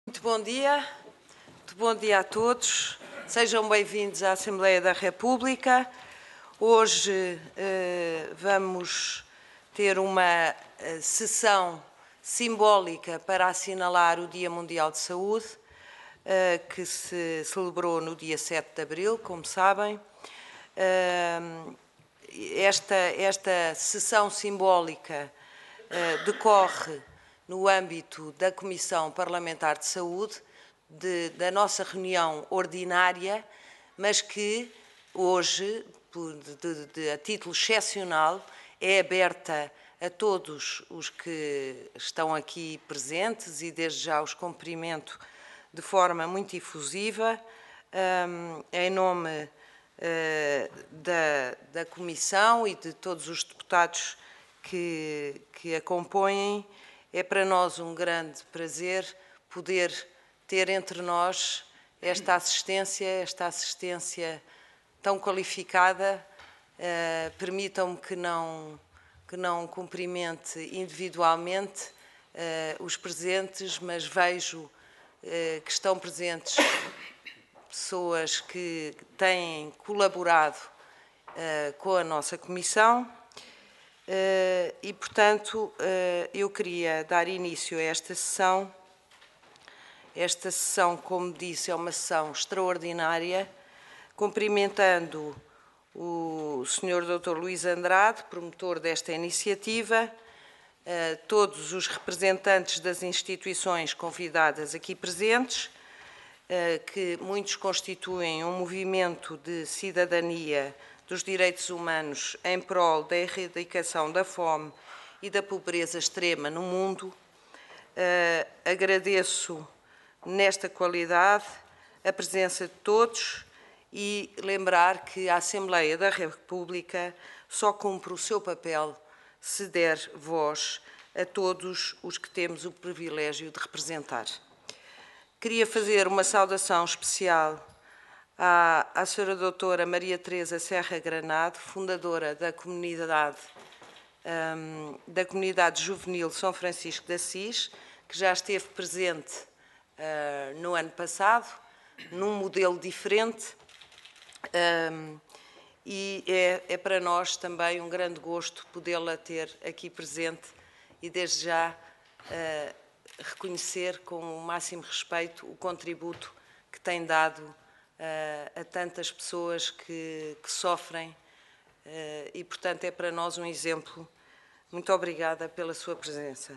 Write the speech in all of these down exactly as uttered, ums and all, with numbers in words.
Muito bom dia, muito bom dia a todos. Sejam bem-vindos à Assembleia da República. Hoje eh, vamos ter uma eh, sessão simbólica para assinalar o Dia Mundial de Saúde, eh, que se celebrou no dia sete de abril, como sabem. Eh, esta, esta sessão simbólica eh, decorre no âmbito da Comissão Parlamentar de Saúde, de, da nossa reunião ordinária, mas que hoje, por, de, de, a título excepcional, é aberta a todos os que estão aqui presentes e desde já os cumprimento de forma muito efusiva, um, em nome uh, da, da Comissão e de todos os deputados que, que a compõem. É para nós um grande prazer poder ter entre nós esta assistência, esta assistência tão qualificada. Uh, Permitam-me que não, que não cumprimente individualmente uh, os presentes, mas vejo uh, que estão presentes pessoas que têm colaborado uh, com a nossa Comissão. Uh, e, portanto, uh, eu queria dar início a esta sessão. Esta sessão, como disse, é uma sessão extraordinária, cumprimentando o senhor doutor Luís Andrade, promotor desta iniciativa, uh, todos os representantes das instituições convidadas aqui presentes, uh, que muitos constituem um movimento de cidadania dos direitos humanos em prol da erradicação da fome e da pobreza extrema no mundo. Uh, agradeço, nesta qualidade, a presença de todos e lembrar que a Assembleia da República só cumpre o seu papel se der voz a todos os que temos o privilégio de representar. Queria fazer uma saudação especial à, à senhora doutora Maria Teresa Serra Granado, fundadora da comunidade, um, da comunidade juvenil São Francisco de Assis, que já esteve presente uh, no ano passado, num modelo diferente, um, e é, é para nós também um grande gosto podê-la ter aqui presente e, desde já, uh, reconhecer com o máximo respeito o contributo que tem dado Uh, a tantas pessoas que, que sofrem uh, e, portanto, é para nós um exemplo. Muito obrigada pela sua presença.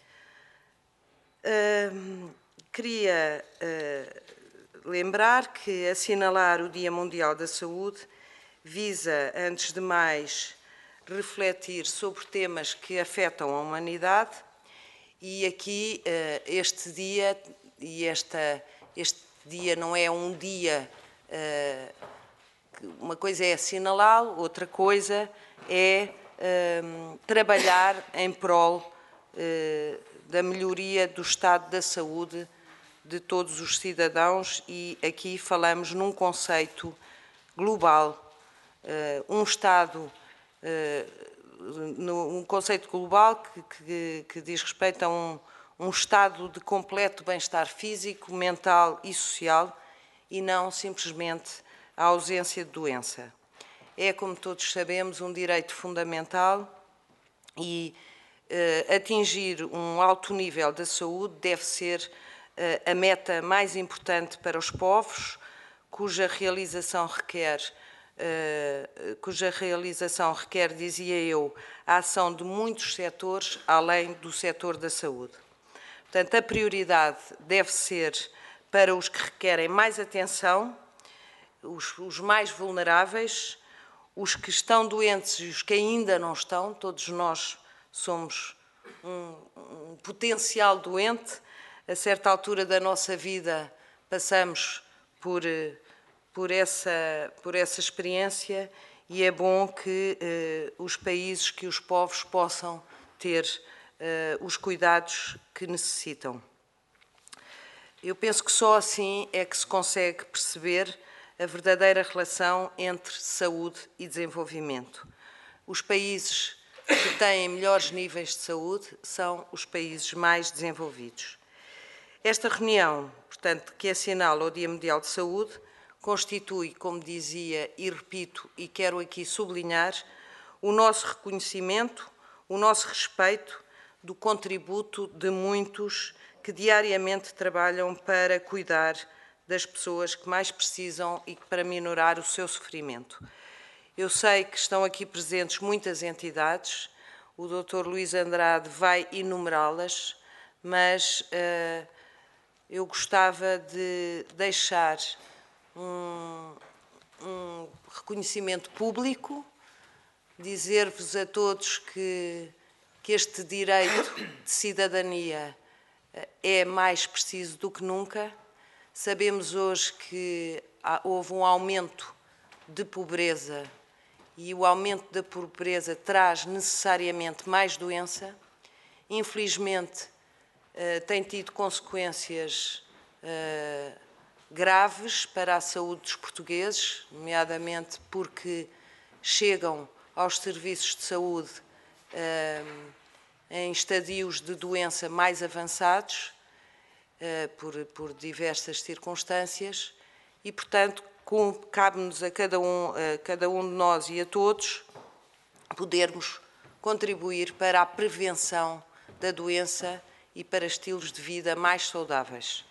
Uh, queria uh, lembrar que assinalar o Dia Mundial da Saúde visa, antes de mais, refletir sobre temas que afetam a humanidade e aqui uh, este dia e esta, este dia não é um dia, uma coisa é assinalá-lo, outra coisa é um, trabalhar em prol uh, da melhoria do estado da saúde de todos os cidadãos e aqui falamos num conceito global, uh, um estado, uh, no, um conceito global que, que, que diz respeito a um um estado de completo bem-estar físico, mental e social e não simplesmente a ausência de doença. É, como todos sabemos, um direito fundamental e uh, atingir um alto nível da saúde deve ser uh, a meta mais importante para os povos, cuja realização requer, uh, cuja realização requer, dizia eu, a ação de muitos setores, além do setor da saúde. Portanto, a prioridade deve ser para os que requerem mais atenção, os, os mais vulneráveis, os que estão doentes e os que ainda não estão. Todos nós somos um, um potencial doente. A certa altura da nossa vida passamos por, por, essa, por essa experiência e é bom que eh, os países, que os povos possam ter Uh, os cuidados que necessitam. Eu penso que só assim é que se consegue perceber a verdadeira relação entre saúde e desenvolvimento. Os países que têm melhores níveis de saúde são os países mais desenvolvidos. Esta reunião, portanto, que assinala o Dia Mundial de Saúde, constitui, como dizia e repito, e quero aqui sublinhar, o nosso reconhecimento, o nosso respeito do contributo de muitos que diariamente trabalham para cuidar das pessoas que mais precisam e para minorar o seu sofrimento. Eu sei que estão aqui presentes muitas entidades, o doutor Luís Andrade vai enumerá-las, mas uh, eu gostava de deixar um, um reconhecimento público, dizer-vos a todos que, que este direito de cidadania é mais preciso do que nunca. Sabemos hoje que houve um aumento de pobreza e o aumento da pobreza traz necessariamente mais doença. Infelizmente, tem tido consequências graves para a saúde dos portugueses, nomeadamente porque chegam aos serviços de saúde em estadios de doença mais avançados, por, por diversas circunstâncias, e, portanto, cabe-nos a cada, um, a cada um de nós e a todos podermos contribuir para a prevenção da doença e para estilos de vida mais saudáveis.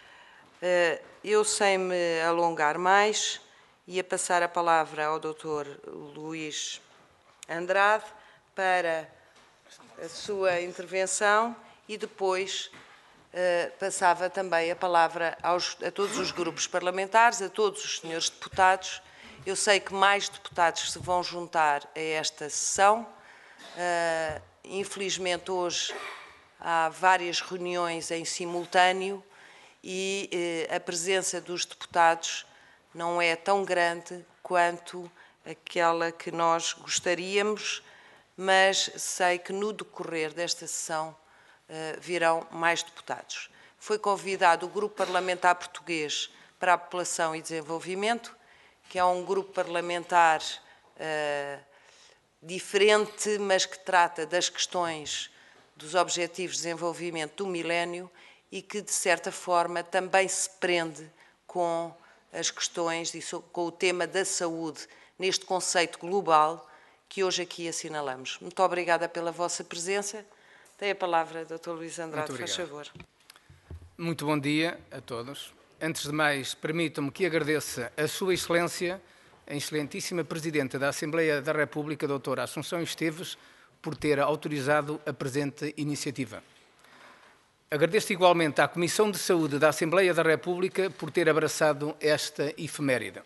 Eu, sem me alongar mais, ia passar a palavra ao doutor Luís Andrade para a sua intervenção e depois uh, passava também a palavra aos, a todos os grupos parlamentares, a todos os senhores deputados. Eu sei que mais deputados se vão juntar a esta sessão. Uh, infelizmente, hoje há várias reuniões em simultâneo e uh, a presença dos deputados não é tão grande quanto aquela que nós gostaríamos, mas sei que no decorrer desta sessão uh, virão mais deputados. Foi convidado o Grupo Parlamentar Português para a População e Desenvolvimento, que é um grupo parlamentar uh, diferente, mas que trata das questões dos Objetivos de Desenvolvimento do Milénio e que, de certa forma, também se prende com as questões e com o tema da saúde neste conceito global que hoje aqui assinalamos. Muito obrigada pela vossa presença. Tem a palavra, doutor Luís Andrade, faz favor. Muito bom dia a todos. Antes de mais, permitam-me que agradeça a Sua Excelência, a Excelentíssima Presidente da Assembleia da República, doutora Assunção Esteves, por ter autorizado a presente iniciativa. Agradeço igualmente à Comissão de Saúde da Assembleia da República por ter abraçado esta efeméride.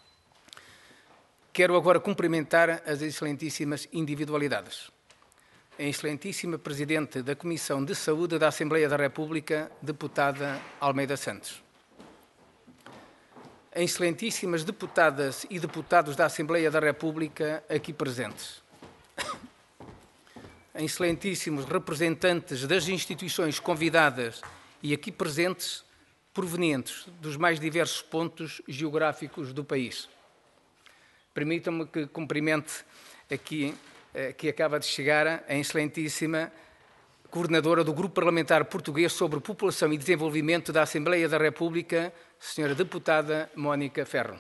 Quero agora cumprimentar as excelentíssimas individualidades. A excelentíssima Presidente da Comissão de Saúde da Assembleia da República, deputada Almeida Santos. As excelentíssimas deputadas e deputados da Assembleia da República aqui presentes. As excelentíssimos representantes das instituições convidadas e aqui presentes, provenientes dos mais diversos pontos geográficos do país. Permitam-me que cumprimente aqui, que acaba de chegar, a excelentíssima coordenadora do Grupo Parlamentar Português sobre População e Desenvolvimento da Assembleia da República, senhora deputada Mónica Ferro.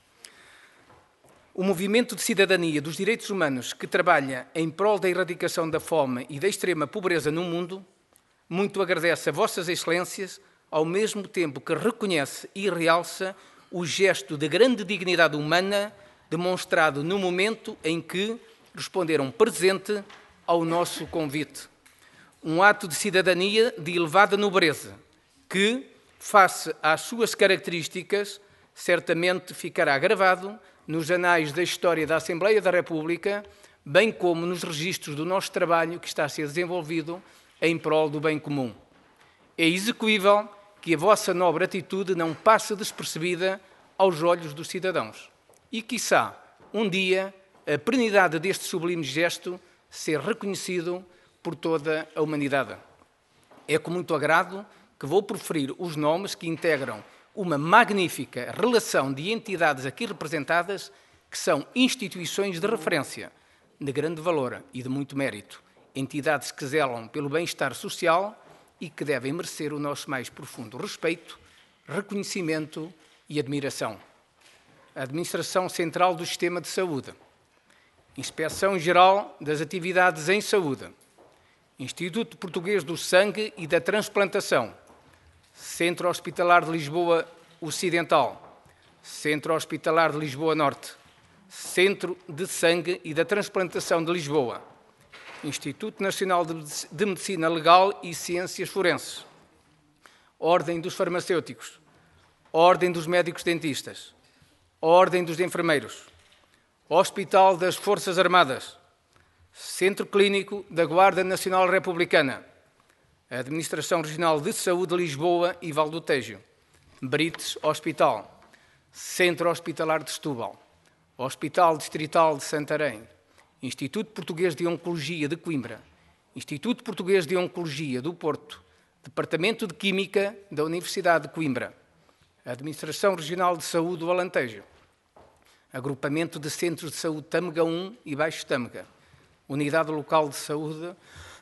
O Movimento de Cidadania dos Direitos Humanos, que trabalha em prol da erradicação da fome e da extrema pobreza no mundo, muito agradece a vossas excelências, ao mesmo tempo que reconhece e realça o gesto de grande dignidade humana demonstrado no momento em que responderam presente ao nosso convite. Um ato de cidadania de elevada nobreza, que, face às suas características, certamente ficará gravado nos anais da história da Assembleia da República, bem como nos registros do nosso trabalho que está a ser desenvolvido em prol do bem comum. É execuível que a vossa nobre atitude não passe despercebida aos olhos dos cidadãos. E, quiçá, um dia, a perenidade deste sublime gesto ser reconhecido por toda a humanidade. É com muito agrado que vou proferir os nomes que integram uma magnífica relação de entidades aqui representadas, que são instituições de referência, de grande valor e de muito mérito. Entidades que zelam pelo bem-estar social, e que devem merecer o nosso mais profundo respeito, reconhecimento e admiração. A Administração Central do Sistema de Saúde, Inspeção-Geral das Atividades em Saúde, Instituto Português do Sangue e da Transplantação, Centro Hospitalar de Lisboa Ocidental, Centro Hospitalar de Lisboa Norte, Centro de Sangue e da Transplantação de Lisboa, Instituto Nacional de Medicina Legal e Ciências Forenses, Ordem dos Farmacêuticos, Ordem dos Médicos Dentistas, Ordem dos Enfermeiros, Hospital das Forças Armadas, Centro Clínico da Guarda Nacional Republicana, Administração Regional de Saúde de Lisboa e Val do Tejo, Brites Hospital, Centro Hospitalar de Setúbal, Hospital Distrital de Santarém, Instituto Português de Oncologia de Coimbra, Instituto Português de Oncologia do Porto, Departamento de Química da Universidade de Coimbra, Administração Regional de Saúde do Alentejo, Agrupamento de Centros de Saúde Tâmega um e Baixo Tâmega, Unidade Local de Saúde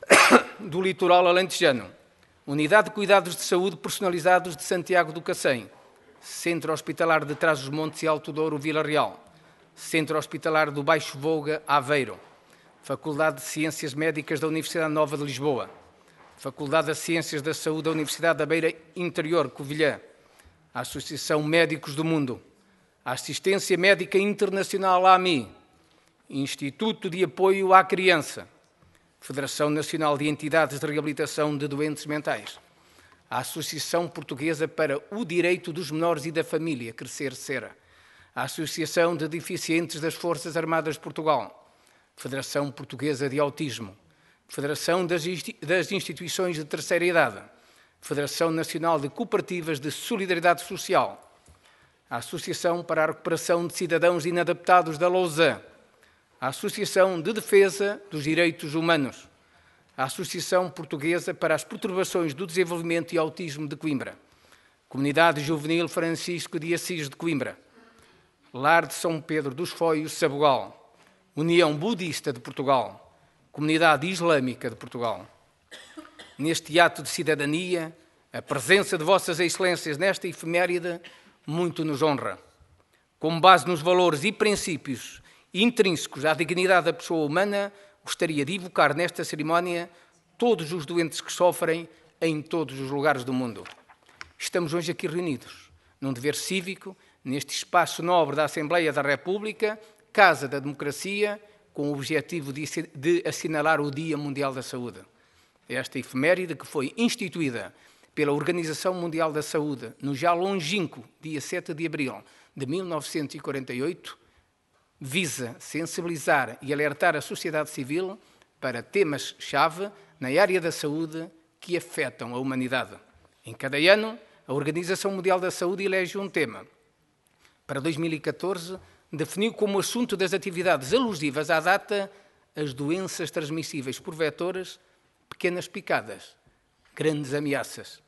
do Litoral Alentejano, Unidade de Cuidados de Saúde Personalizados de Santiago do Cacém, Centro Hospitalar de Trás-os-Montes e Alto Douro, Vila Real, Centro Hospitalar do Baixo Voga, Aveiro, Faculdade de Ciências Médicas da Universidade Nova de Lisboa, Faculdade de Ciências da Saúde da Universidade da Beira Interior, Covilhã, a Associação Médicos do Mundo, a Assistência Médica Internacional A M I, Instituto de Apoio à Criança, Federação Nacional de Entidades de Reabilitação de Doentes Mentais, a Associação Portuguesa para o Direito dos Menores e da Família, Crescer Sera, a Associação de Deficientes das Forças Armadas de Portugal, Federação Portuguesa de Autismo, Federação das Instituições de Terceira Idade, Federação Nacional de Cooperativas de Solidariedade Social, a Associação para a Recuperação de Cidadãos Inadaptados da Lausanne, a Associação de Defesa dos Direitos Humanos, a Associação Portuguesa para as Perturbações do Desenvolvimento e Autismo de Coimbra, Comunidade Juvenil Francisco de Assis de Coimbra, Lar de São Pedro dos Foios, Sabugal, União Budista de Portugal, Comunidade Islâmica de Portugal. Neste ato de cidadania, a presença de Vossas Excelências nesta efeméride muito nos honra. Com base nos valores e princípios intrínsecos à dignidade da pessoa humana, gostaria de evocar nesta cerimónia todos os doentes que sofrem em todos os lugares do mundo. Estamos hoje aqui reunidos, num dever cívico, neste espaço nobre da Assembleia da República, Casa da Democracia, com o objetivo de assinalar o Dia Mundial da Saúde. Esta efeméride, que foi instituída pela Organização Mundial da Saúde no já longínquo dia sete de abril de mil novecentos e quarenta e oito, visa sensibilizar e alertar a sociedade civil para temas-chave na área da saúde que afetam a humanidade. Em cada ano, a Organização Mundial da Saúde elege um tema. Para dois mil e catorze, definiu como assunto das atividades alusivas à data as doenças transmissíveis por vetores, pequenas picadas, grandes ameaças.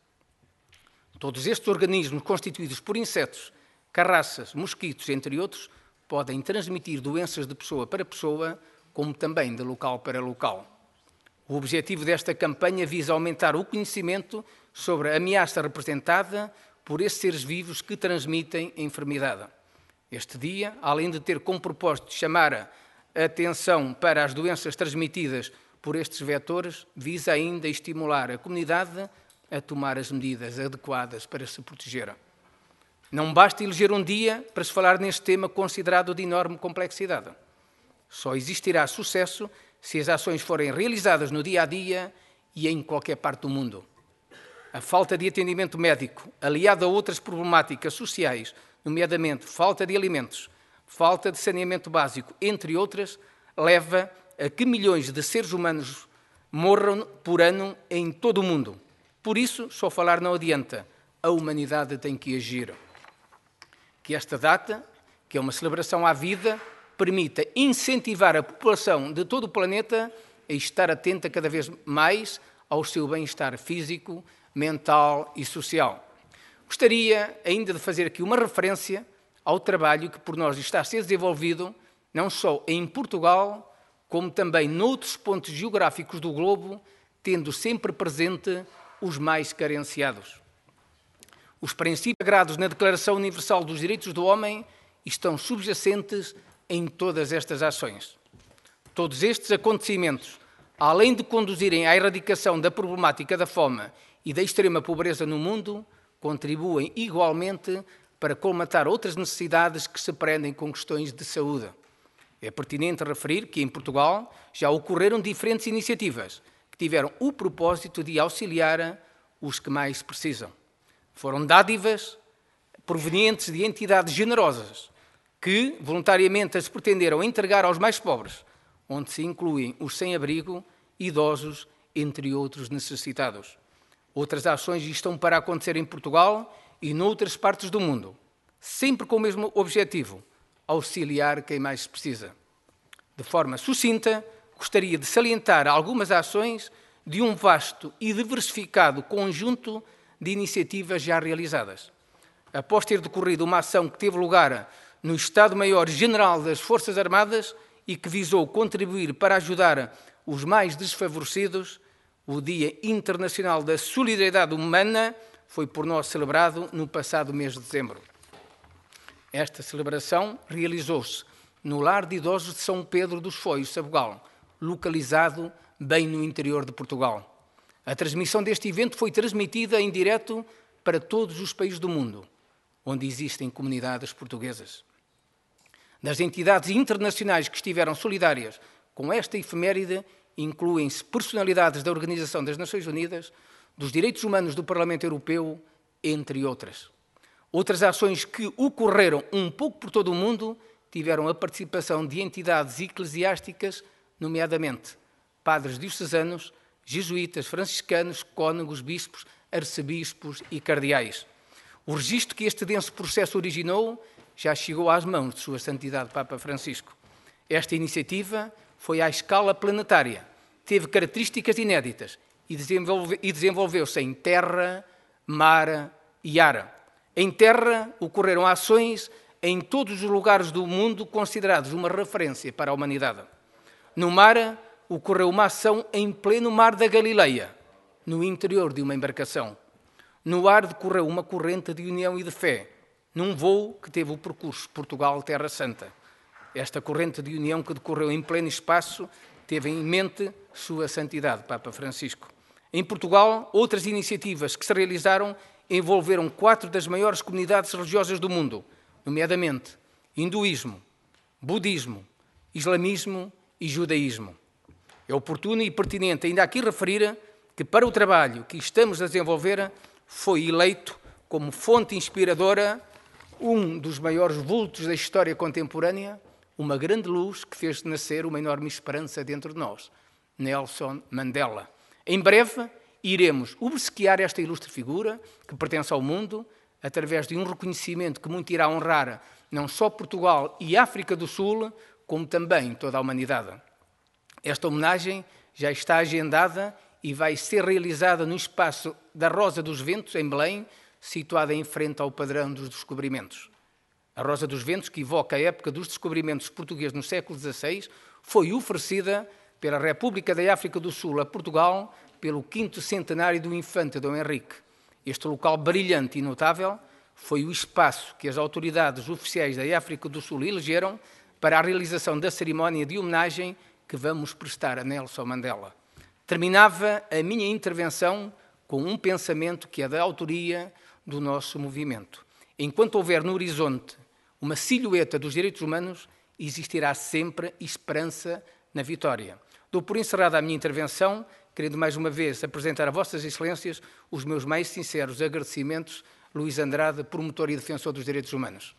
Todos estes organismos constituídos por insetos, carraças, mosquitos, entre outros, podem transmitir doenças de pessoa para pessoa, como também de local para local. O objetivo desta campanha visa aumentar o conhecimento sobre a ameaça representada por esses seres vivos que transmitem a enfermidade. Este dia, além de ter como propósito chamar a atenção para as doenças transmitidas por estes vetores, visa ainda estimular a comunidade a tomar as medidas adequadas para se proteger. Não basta eleger um dia para se falar neste tema considerado de enorme complexidade. Só existirá sucesso se as ações forem realizadas no dia a dia e em qualquer parte do mundo. A falta de atendimento médico, aliada a outras problemáticas sociais, nomeadamente falta de alimentos, falta de saneamento básico, entre outras, leva a que milhões de seres humanos morram por ano em todo o mundo. Por isso, só falar não adianta. A humanidade tem que agir. Que esta data, que é uma celebração à vida, permita incentivar a população de todo o planeta a estar atenta cada vez mais ao seu bem-estar físico, mental e social. Gostaria ainda de fazer aqui uma referência ao trabalho que por nós está a ser desenvolvido, não só em Portugal, como também noutros pontos geográficos do globo, tendo sempre presente os mais carenciados. Os princípios sagrados na Declaração Universal dos Direitos do Homem estão subjacentes em todas estas ações. Todos estes acontecimentos, além de conduzirem à erradicação da problemática da fome e da extrema pobreza no mundo, contribuem igualmente para colmatar outras necessidades que se prendem com questões de saúde. É pertinente referir que, em Portugal, já ocorreram diferentes iniciativas que tiveram o propósito de auxiliar os que mais precisam. Foram dádivas provenientes de entidades generosas que, voluntariamente, as pretenderam entregar aos mais pobres, onde se incluem os sem-abrigo, idosos, entre outros necessitados. Outras ações estão para acontecer em Portugal e noutras partes do mundo, sempre com o mesmo objetivo: auxiliar quem mais precisa. De forma sucinta, gostaria de salientar algumas ações de um vasto e diversificado conjunto de iniciativas já realizadas. Após ter decorrido uma ação que teve lugar no Estado-Maior-General das Forças Armadas e que visou contribuir para ajudar os mais desfavorecidos, o Dia Internacional da Solidariedade Humana foi por nós celebrado no passado mês de dezembro. Esta celebração realizou-se no Lar de Idosos de São Pedro dos Foios, Sabugal, localizado bem no interior de Portugal. A transmissão deste evento foi transmitida em direto para todos os países do mundo, onde existem comunidades portuguesas. Das entidades internacionais que estiveram solidárias com esta efeméride, incluem-se personalidades da Organização das Nações Unidas, dos Direitos Humanos do Parlamento Europeu, entre outras. Outras ações que ocorreram um pouco por todo o mundo tiveram a participação de entidades eclesiásticas, nomeadamente padres diocesanos, jesuítas, franciscanos, cônegos, bispos, arcebispos e cardeais. O registro que este denso processo originou já chegou às mãos de Sua Santidade Papa Francisco. Esta iniciativa foi à escala planetária, teve características inéditas e desenvolve, e desenvolveu-se em terra, mar e ar. Em terra ocorreram ações em todos os lugares do mundo considerados uma referência para a humanidade. No mar, ocorreu uma ação em pleno mar da Galileia, no interior de uma embarcação. No ar decorreu uma corrente de união e de fé, num voo que teve o percurso Portugal-Terra Santa. Esta corrente de união que decorreu em pleno espaço teve em mente Sua Santidade Papa Francisco. Em Portugal, outras iniciativas que se realizaram envolveram quatro das maiores comunidades religiosas do mundo, nomeadamente hinduísmo, budismo, islamismo e judaísmo. É oportuno e pertinente ainda aqui referir que para o trabalho que estamos a desenvolver foi eleito como fonte inspiradora um dos maiores vultos da história contemporânea, uma grande luz que fez nascer uma enorme esperança dentro de nós, Nelson Mandela. Em breve, iremos obsequiar esta ilustre figura, que pertence ao mundo, através de um reconhecimento que muito irá honrar não só Portugal e África do Sul, como também toda a humanidade. Esta homenagem já está agendada e vai ser realizada no espaço da Rosa dos Ventos, em Belém, situada em frente ao padrão dos descobrimentos. A Rosa dos Ventos, que evoca a época dos descobrimentos portugueses no século dezasseis, foi oferecida pela República da África do Sul a Portugal pelo quinto centenário do infante Dom Henrique. Este local brilhante e notável foi o espaço que as autoridades oficiais da África do Sul elegeram para a realização da cerimónia de homenagem que vamos prestar a Nelson Mandela. Terminava a minha intervenção com um pensamento que é da autoria do nosso movimento. Enquanto houver no horizonte uma silhueta dos direitos humanos, existirá sempre esperança na vitória. Dou por encerrada a minha intervenção, querendo mais uma vez apresentar a Vossas Excelências os meus mais sinceros agradecimentos, Luís Andrade, promotor e defensor dos direitos humanos.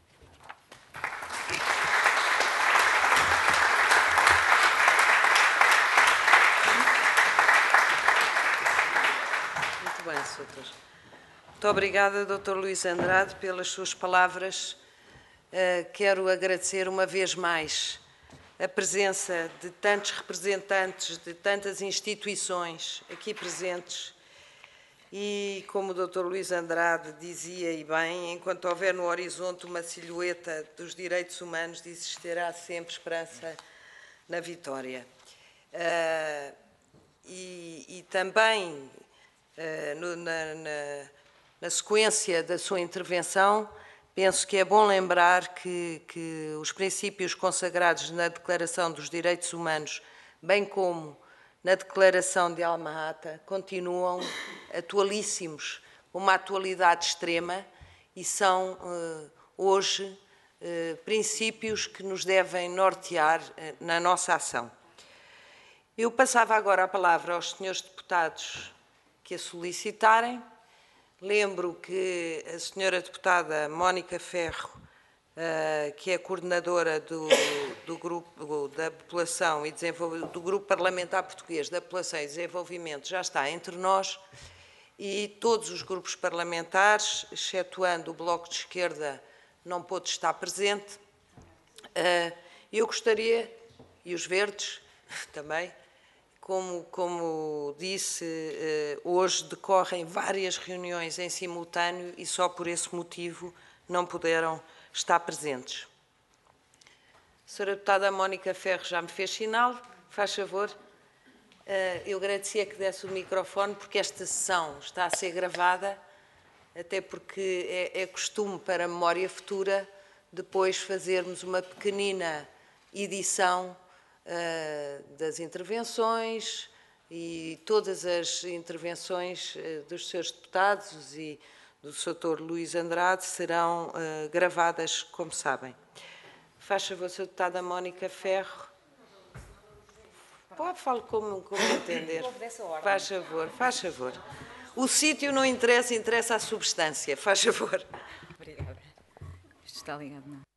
Muito bem, doutor. Muito obrigada, doutor Luís Andrade, pelas suas palavras. Uh, quero agradecer uma vez mais a presença de tantos representantes de tantas instituições aqui presentes e, como o doutor Luís Andrade dizia e bem, enquanto houver no horizonte uma silhueta dos direitos humanos, existirá sempre esperança na vitória. Uh, e, e também no, na, na, na sequência da sua intervenção, penso que é bom lembrar que, que os princípios consagrados na Declaração dos Direitos Humanos, bem como na Declaração de Alma-Ata, continuam atualíssimos, uma atualidade extrema, e são eh, hoje eh, princípios que nos devem nortear eh, na nossa ação. Eu passava agora a palavra aos senhores deputados que a solicitarem. Lembro que a senhora deputada Mónica Ferro, uh, que é coordenadora do, do grupo da população e do grupo parlamentar português da população e desenvolvimento, já está entre nós, e todos os grupos parlamentares, excetuando o Bloco de Esquerda, não pôde estar presente. Uh, eu gostaria, e os Verdes também, Como, como disse, hoje decorrem várias reuniões em simultâneo e só por esse motivo não puderam estar presentes. A senhora deputada Mónica Ferro já me fez sinal, faz favor. Eu agradecia que desse o microfone, porque esta sessão está a ser gravada, até porque é, é costume para a memória futura depois fazermos uma pequenina edição das intervenções, e todas as intervenções dos seus deputados e do doutor Luís Andrade serão gravadas, como sabem. Faz favor, senhora deputada Mónica Ferro. Pode, fale como, como entender. Faz favor, faz favor. O sítio não interessa, interessa a substância. Faz favor. Obrigada. Isto está ligado, não?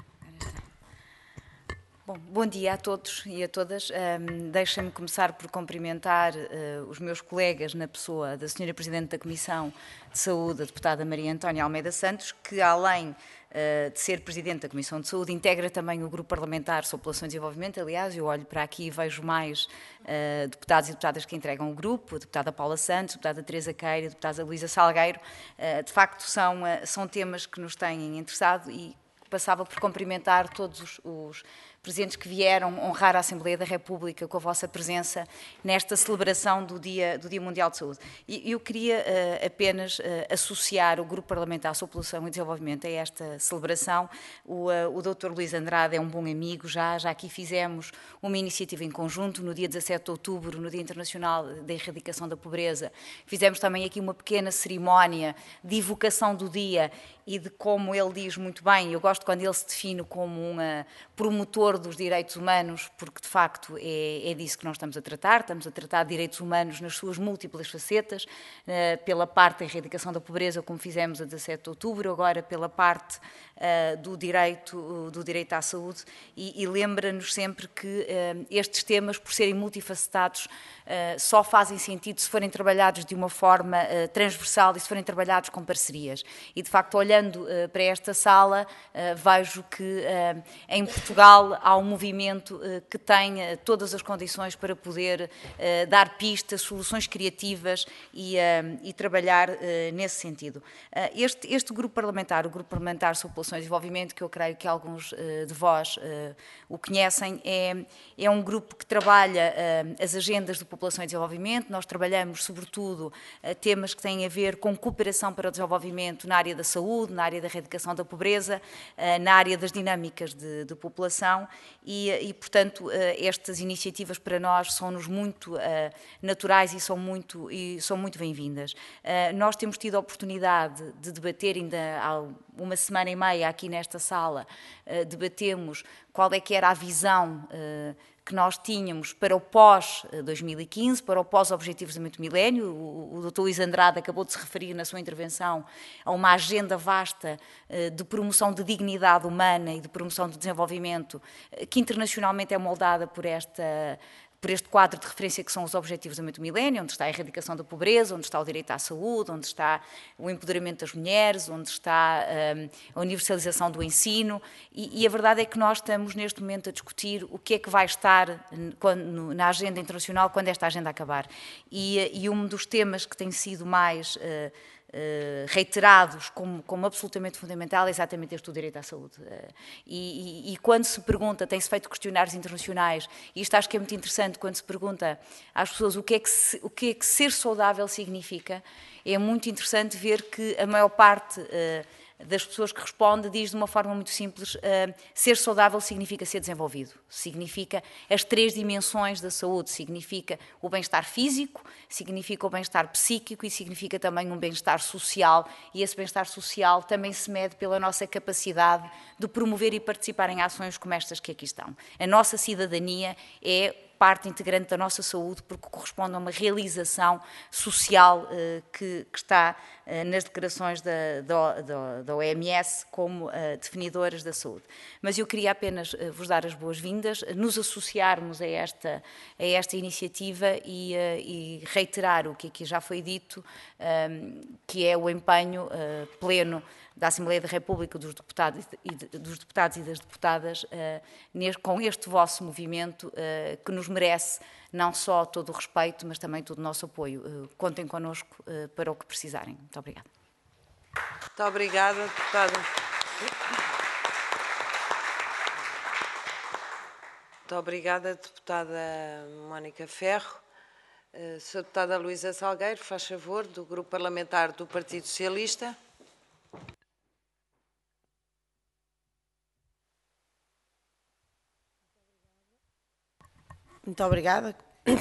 Bom, bom dia a todos e a todas. Um, Deixem-me começar por cumprimentar uh, os meus colegas na pessoa da senhora Presidente da Comissão de Saúde, a deputada Maria Antónia Almeida Santos, que além uh, de ser Presidente da Comissão de Saúde, integra também o Grupo Parlamentar sobre População e Desenvolvimento. Aliás, eu olho para aqui e vejo mais uh, deputados e deputadas que entregam o grupo, a deputada Paula Santos, a deputada Teresa Queira, a deputada Luísa Salgueiro. Uh, de facto, são, uh, são temas que nos têm interessado, e passava por cumprimentar todos os, os presentes que vieram honrar a Assembleia da República com a vossa presença nesta celebração do Dia, do Dia Mundial de Saúde. E eu queria uh, apenas uh, associar o Grupo Parlamentar sobre População e Desenvolvimento a esta celebração. O, uh, o doutor Luís Andrade é um bom amigo, já, já aqui fizemos uma iniciativa em conjunto no dia dezassete de outubro, no Dia Internacional da Erradicação da Pobreza. Fizemos também aqui uma pequena cerimónia de evocação do dia e de, como ele diz muito bem, eu gosto quando ele se define como um uh, promotor dos direitos humanos, porque de facto é, é disso que nós estamos a tratar, estamos a tratar de direitos humanos nas suas múltiplas facetas, uh, pela parte da erradicação da pobreza, como fizemos a dezassete de outubro, agora pela parte uh, do, direito, uh, do direito à saúde, e, e lembra-nos sempre que uh, estes temas, por serem multifacetados, uh, só fazem sentido se forem trabalhados de uma forma uh, transversal e se forem trabalhados com parcerias. E de facto, olhando uh, para esta sala, uh, vejo que uh, em Portugal há um movimento uh, que tem uh, todas as condições para poder uh, dar pistas, soluções criativas e, uh, e trabalhar uh, nesse sentido. Uh, este, este grupo parlamentar, o Grupo Parlamentar sobre População e Desenvolvimento, que eu creio que alguns uh, de vós uh, o conhecem, é, é um grupo que trabalha uh, as agendas de população e desenvolvimento. Nós trabalhamos, sobretudo, uh, temas que têm a ver com cooperação para o desenvolvimento na área da saúde, na área da erradicação da pobreza, uh, na área das dinâmicas de, de população, e, e portanto, uh, estas iniciativas para nós são-nos muito uh, naturais e são muito, e são muito bem-vindas. Uh, nós temos tido a oportunidade de debater ainda há uma semana e meia aqui nesta sala, uh, debatemos qual é que era a visão uh, que nós tínhamos para o pós dois mil e quinze, para o pós-Objetivos de Desenvolvimento do Milénio. O, o doutor Luís Andrade acabou de se referir na sua intervenção a uma agenda vasta uh, de promoção de dignidade humana e de promoção de desenvolvimento, uh, que internacionalmente é moldada por esta... por este quadro de referência que são os Objetivos do Desenvolvimento do Milénio, onde está a erradicação da pobreza, onde está o direito à saúde, onde está o empoderamento das mulheres, onde está um, a universalização do ensino, e, e a verdade é que nós estamos neste momento a discutir o que é que vai estar quando, na agenda internacional quando esta agenda acabar. E, e um dos temas que tem sido mais... Uh, reiterados como, como absolutamente fundamental é exatamente este o direito à saúde. E, e, e quando se pergunta, tem-se feito questionários internacionais, e isto acho que é muito interessante, quando se pergunta às pessoas o que é que, se, o que, é que ser saudável significa, é muito interessante ver que a maior parte das pessoas que respondem diz de uma forma muito simples, uh, ser saudável significa ser desenvolvido, significa as três dimensões da saúde, significa o bem-estar físico, significa o bem-estar psíquico e significa também um bem-estar social, e esse bem-estar social também se mede pela nossa capacidade de promover e participar em ações como estas que aqui estão. A nossa cidadania é parte integrante da nossa saúde, porque corresponde a uma realização social eh, que, que está eh, nas declarações da, da, da, da O M S como eh, definidoras da saúde. Mas eu queria apenas eh, vos dar as boas-vindas, nos associarmos a esta, a esta iniciativa e, eh, e reiterar o que aqui já foi dito, eh, que é o empenho eh, pleno da Assembleia da República, dos deputados e, de, dos deputados e das deputadas, uh, neste, com este vosso movimento, uh, que nos merece não só todo o respeito, mas também todo o nosso apoio. Uh, contem connosco uh, para o que precisarem. Muito obrigada. Muito obrigada, deputada. Muito obrigada, deputada Mónica Ferro. Uh, Sra. Deputada Luísa Salgueiro, faz favor, do Grupo Parlamentar do Partido Socialista. Muito obrigada.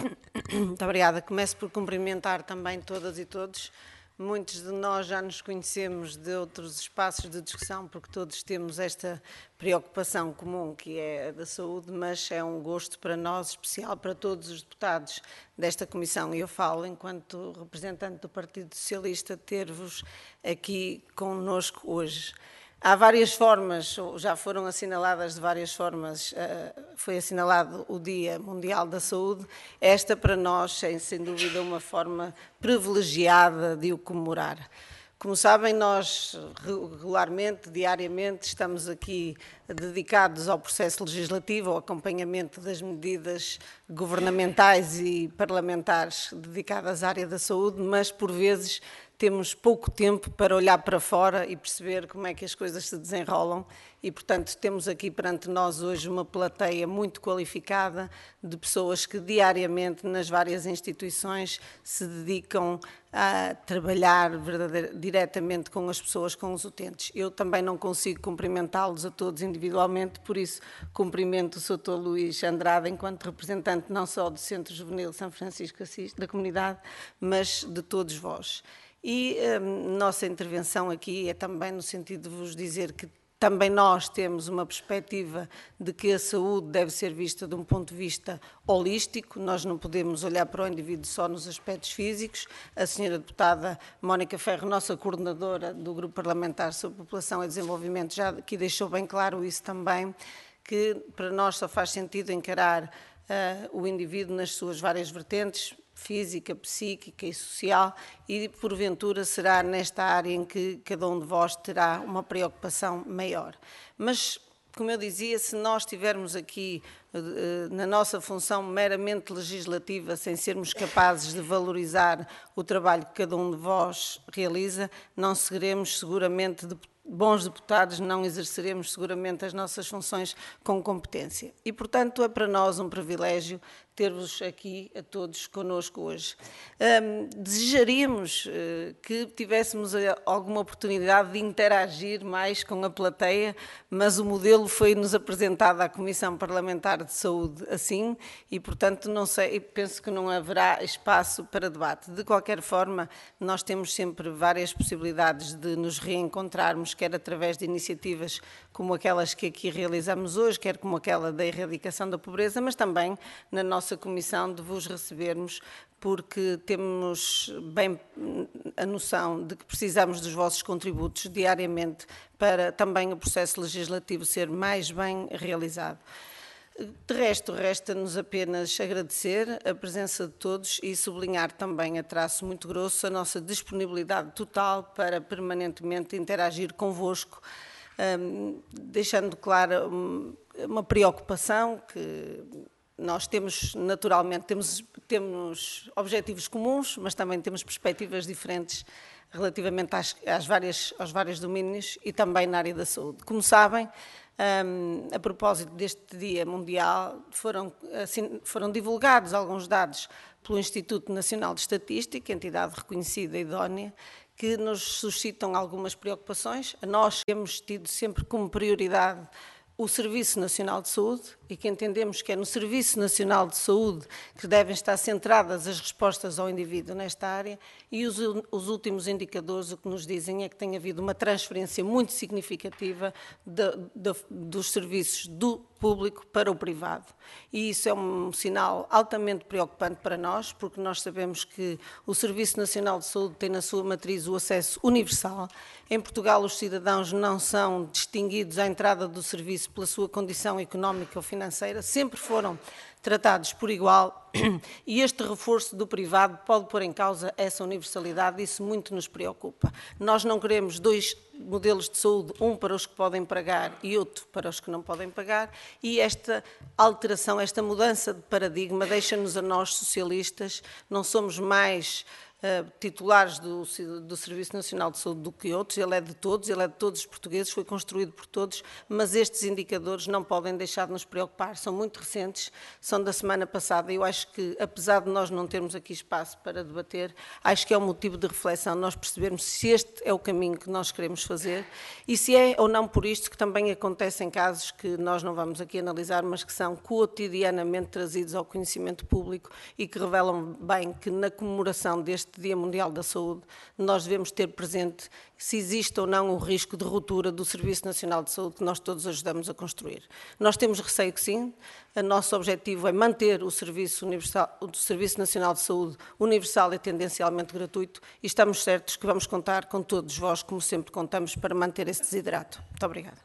Muito obrigada. Começo por cumprimentar também todas e todos. Muitos de nós já nos conhecemos de outros espaços de discussão, porque todos temos esta preocupação comum, que é a da saúde, mas é um gosto para nós, especial para todos os deputados desta comissão. E eu falo, enquanto representante do Partido Socialista, ter-vos aqui connosco hoje. Há várias formas, já foram assinaladas de várias formas, foi assinalado o Dia Mundial da Saúde. Esta, para nós, é sem dúvida uma forma privilegiada de o comemorar. Como sabem, nós regularmente, diariamente, estamos aqui dedicados ao processo legislativo, ao acompanhamento das medidas governamentais e parlamentares dedicadas à área da saúde, mas, por vezes, temos pouco tempo para olhar para fora e perceber como é que as coisas se desenrolam e, portanto, temos aqui perante nós hoje uma plateia muito qualificada de pessoas que diariamente nas várias instituições se dedicam a trabalhar diretamente com as pessoas, com os utentes. Eu também não consigo cumprimentá-los a todos individualmente, por isso cumprimento o doutor Luís Andrade enquanto representante não só do Centro Juvenil São Francisco Assis, da comunidade, mas de todos vós. E a nossa intervenção aqui é também no sentido de vos dizer que também nós temos uma perspectiva de que a saúde deve ser vista de um ponto de vista holístico, nós não podemos olhar para o indivíduo só nos aspectos físicos. A senhora deputada Mónica Ferro, nossa coordenadora do Grupo Parlamentar sobre População e Desenvolvimento, já aqui deixou bem claro isso também, que para nós só faz sentido encarar uh, o indivíduo nas suas várias vertentes, física, psíquica e social, e porventura será nesta área em que cada um de vós terá uma preocupação maior. Mas, como eu dizia, se nós estivermos aqui na nossa função meramente legislativa, sem sermos capazes de valorizar o trabalho que cada um de vós realiza, não seremos seguramente de bons deputados, não exerceremos seguramente as nossas funções com competência. E, portanto, é para nós um privilégio ter-vos aqui a todos connosco hoje. Um, desejaríamos uh, que tivéssemos alguma oportunidade de interagir mais com a plateia, mas o modelo foi-nos apresentado à Comissão Parlamentar de Saúde assim, e, portanto, não sei, penso que não haverá espaço para debate. De qualquer forma, nós temos sempre várias possibilidades de nos reencontrarmos, quer através de iniciativas como aquelas que aqui realizamos hoje, quer como aquela da erradicação da pobreza, mas também na nossa comissão de vos recebermos, porque temos bem a noção de que precisamos dos vossos contributos diariamente para também o processo legislativo ser mais bem realizado. De resto, resta-nos apenas agradecer a presença de todos e sublinhar também a traço muito grosso a nossa disponibilidade total para permanentemente interagir convosco, um, deixando clara uma preocupação que nós temos, naturalmente, temos, temos objetivos comuns, mas também temos perspectivas diferentes relativamente às, às várias, aos vários domínios e também na área da saúde. Como sabem, um, a propósito deste Dia Mundial, foram, assim, foram divulgados alguns dados pelo Instituto Nacional de Estatística, entidade reconhecida e idónea, que nos suscitam algumas preocupações. Nós temos tido sempre como prioridade o Serviço Nacional de Saúde e que entendemos que é no Serviço Nacional de Saúde que devem estar centradas as respostas ao indivíduo nesta área, e os, os últimos indicadores o que nos dizem é que tem havido uma transferência muito significativa de, de, dos serviços do público para o privado. E isso é um sinal altamente preocupante para nós, porque nós sabemos que o Serviço Nacional de Saúde tem na sua matriz o acesso universal. Em Portugal, os cidadãos não são distinguidos à entrada do serviço pela sua condição económica ou financeira, sempre foram tratados por igual, e este reforço do privado pode pôr em causa essa universalidade, isso muito nos preocupa. Nós não queremos dois modelos de saúde, um para os que podem pagar e outro para os que não podem pagar, e esta alteração, esta mudança de paradigma deixa-nos a nós, socialistas, não somos mais uh, titulares do, do Serviço Nacional de Saúde do que outros, ele é de todos, ele é de todos os portugueses, foi construído por todos, mas estes indicadores não podem deixar de nos preocupar, são muito recentes, são da semana passada, e eu acho que, apesar de nós não termos aqui espaço para debater, acho que é um motivo de reflexão nós percebermos se este é o caminho que nós queremos fazer e se é ou não por isto que também acontecem casos que nós não vamos aqui analisar, mas que são cotidianamente trazidos ao conhecimento público e que revelam bem que na comemoração deste Dia Mundial da Saúde nós devemos ter presente se existe ou não o risco de ruptura do Serviço Nacional de Saúde que nós todos ajudamos a construir. Nós temos receio que sim, o nosso objetivo é manter o Serviço, Universal, o Serviço Nacional de Saúde universal e tendencialmente gratuito e estamos certos que vamos contar com todos vós, como sempre contamos, para manter esse desiderato. Muito obrigada.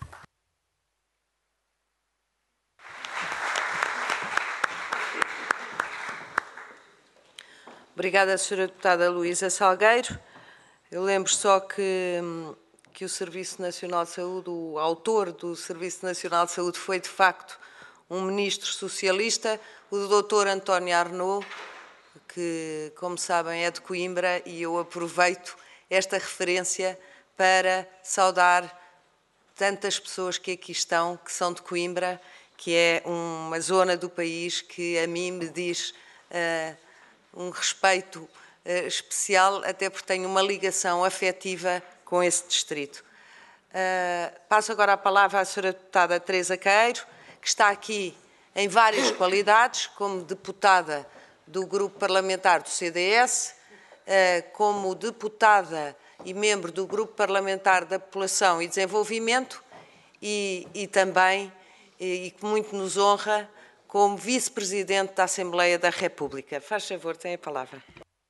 Obrigada, senhora Deputada Luísa Salgueiro. Eu lembro só que, que o Serviço Nacional de Saúde, o autor do Serviço Nacional de Saúde foi, de facto, um ministro socialista, o doutor António Arnaud, que, como sabem, é de Coimbra, e eu aproveito esta referência para saudar tantas pessoas que aqui estão, que são de Coimbra, que é uma zona do país que a mim me diz uh, um respeito uh, especial, até porque tenho uma ligação afetiva com esse distrito. Uh, passo agora a palavra à senhora deputada Teresa Queiro, que está aqui em várias qualidades, como deputada do Grupo Parlamentar do C D S, uh, como deputada e membro do Grupo Parlamentar da População e Desenvolvimento e, e também, e que muito nos honra, como Vice-Presidente da Assembleia da República. Faz favor, tem a palavra.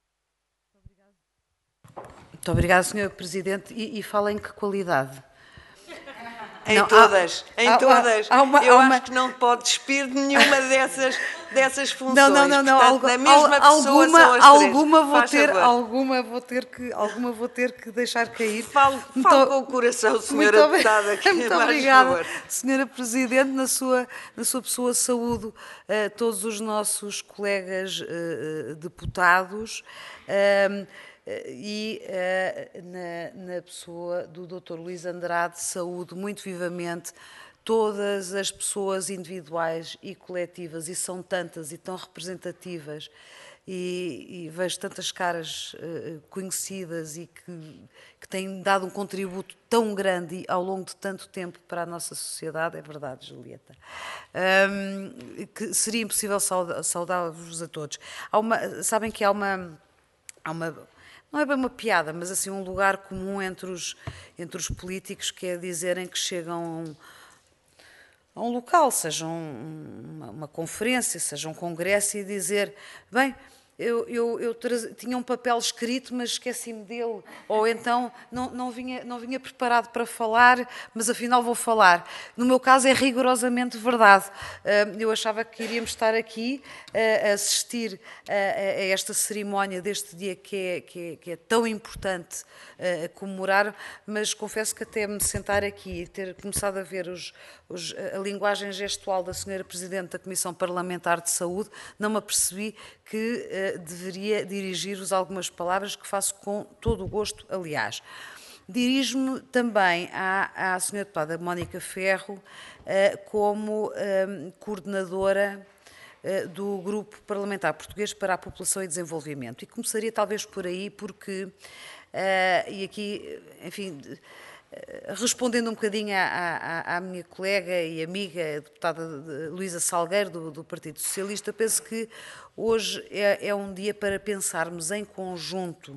Muito obrigada, senhor Presidente. E, e fala em que qualidade? Em não, todas, há, em há, todas. Há uma, eu há acho uma... que não pode despir de nenhuma dessas, dessas funções. Não, não, não, não. Portanto, Algu na mesma al pessoa alguma, são as alguma três. vou Faz ter, favor. alguma vou ter que, alguma vou ter que deixar cair. Fale, muito, fale com o coração, senhora muito deputada. Que muito mais obrigada, favor. senhora Presidente, na sua, na sua pessoa saúdo uh, todos os nossos colegas uh, deputados. Uh, e uh, na, na pessoa do doutor Luís Andrade, saúdo muito vivamente todas as pessoas individuais e coletivas, e são tantas e tão representativas, e, e vejo tantas caras uh, conhecidas e que, que têm dado um contributo tão grande ao longo de tanto tempo para a nossa sociedade, é verdade, Julieta, um, que seria impossível saudá-vos a todos. Há uma, sabem que há uma... Há uma não é bem uma piada, mas assim um lugar comum entre os, entre os políticos, que é dizerem que chegam a um, a um local, seja um, uma, uma conferência, seja um congresso, e dizer, bem, eu, eu, eu tinha um papel escrito, mas esqueci-me dele, ou então não, não, vinha, não vinha preparado para falar, mas afinal vou falar. No meu caso é rigorosamente verdade. Eu achava que iríamos estar aqui a assistir a esta cerimónia deste dia que é, que é, que é tão importante a comemorar, mas confesso que até me sentar aqui e ter começado a ver os, os, a linguagem gestual da senhora Presidente da Comissão Parlamentar de Saúde, não me apercebi que deveria dirigir-vos algumas palavras que faço com todo o gosto, aliás. Dirijo-me também à, à senhora deputada Mónica Ferro como coordenadora do Grupo Parlamentar Português para a População e Desenvolvimento. E começaria talvez por aí, porque, e aqui, enfim, respondendo um bocadinho à, à, à minha colega e amiga, a deputada Luísa Salgueiro, do, do Partido Socialista, penso que hoje é, é um dia para pensarmos em conjunto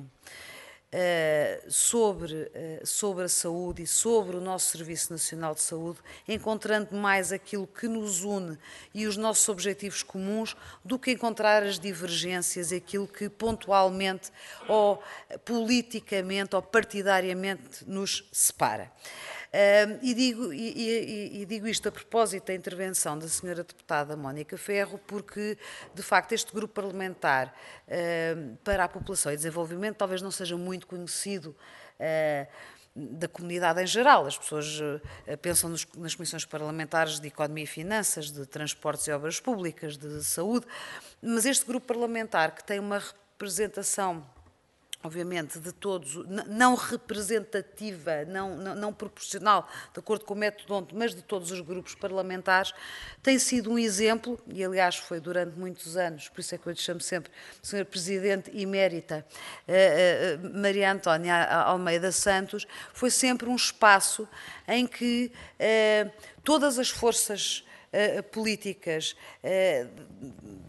Uh, sobre, uh, sobre a saúde e sobre o nosso Serviço Nacional de Saúde, encontrando mais aquilo que nos une e os nossos objetivos comuns do que encontrar as divergências, aquilo que pontualmente ou politicamente ou partidariamente nos separa. Uh, e, digo, e, e, e digo isto a propósito da intervenção da senhora deputada Mónica Ferro, porque, de facto, este grupo parlamentar uh, para a população e desenvolvimento talvez não seja muito conhecido uh, da comunidade em geral. As pessoas uh, pensam nos, nas comissões parlamentares de Economia e Finanças, de Transportes e Obras Públicas, de Saúde, mas este grupo parlamentar, que tem uma representação, obviamente, de todos, não representativa, não, não, não proporcional, de acordo com o método onde, mas de todos os grupos parlamentares, tem sido um exemplo, e aliás foi durante muitos anos, por isso é que eu lhe chamo sempre senhora Presidente Emérita, uh, uh, Maria Antónia Almeida Santos, foi sempre um espaço em que uh, todas as forças uh, políticas, uh,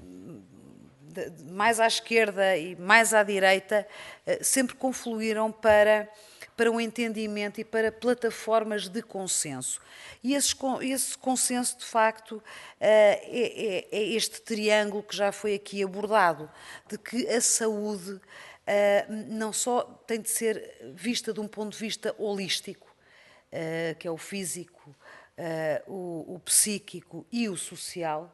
mais à esquerda e mais à direita, sempre confluíram para, para um entendimento e para plataformas de consenso. E esse, esse consenso, de facto, é, é, é este triângulo que já foi aqui abordado, de que a saúde não só tem de ser vista de um ponto de vista holístico, que é o físico, o, o psíquico e o social,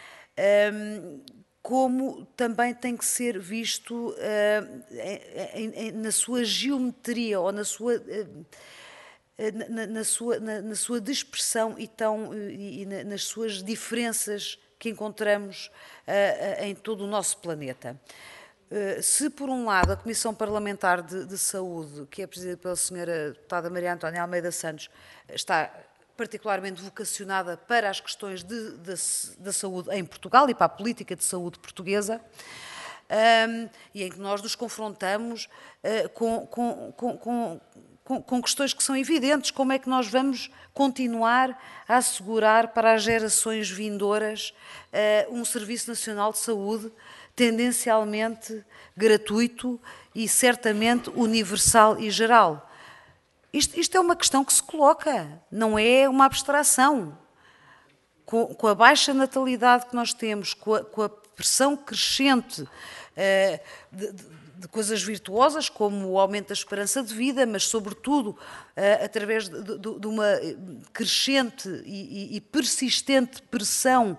como também tem que ser visto uh, em, em, na sua geometria ou na sua, uh, na, na, sua, na, na sua dispersão e, tão, e, e nas suas diferenças que encontramos uh, em todo o nosso planeta. Uh, se, por um lado, a Comissão Parlamentar de, de Saúde, que é presidida pela senhora deputada Maria Antónia Almeida Santos, está particularmente vocacionada para as questões de, de, da saúde em Portugal e para a política de saúde portuguesa, um, e em que nós nos confrontamos uh, com, com, com, com, com questões que são evidentes, como é que nós vamos continuar a assegurar para as gerações vindouras uh, um Serviço Nacional de Saúde tendencialmente gratuito e certamente universal e geral. Isto, isto é uma questão que se coloca, não é uma abstração. Com, com a baixa natalidade que nós temos, com a, com a pressão crescente uh, de, de, de coisas virtuosas, como o aumento da esperança de vida, mas, sobretudo, uh, através de, de, de uma crescente e, e persistente pressão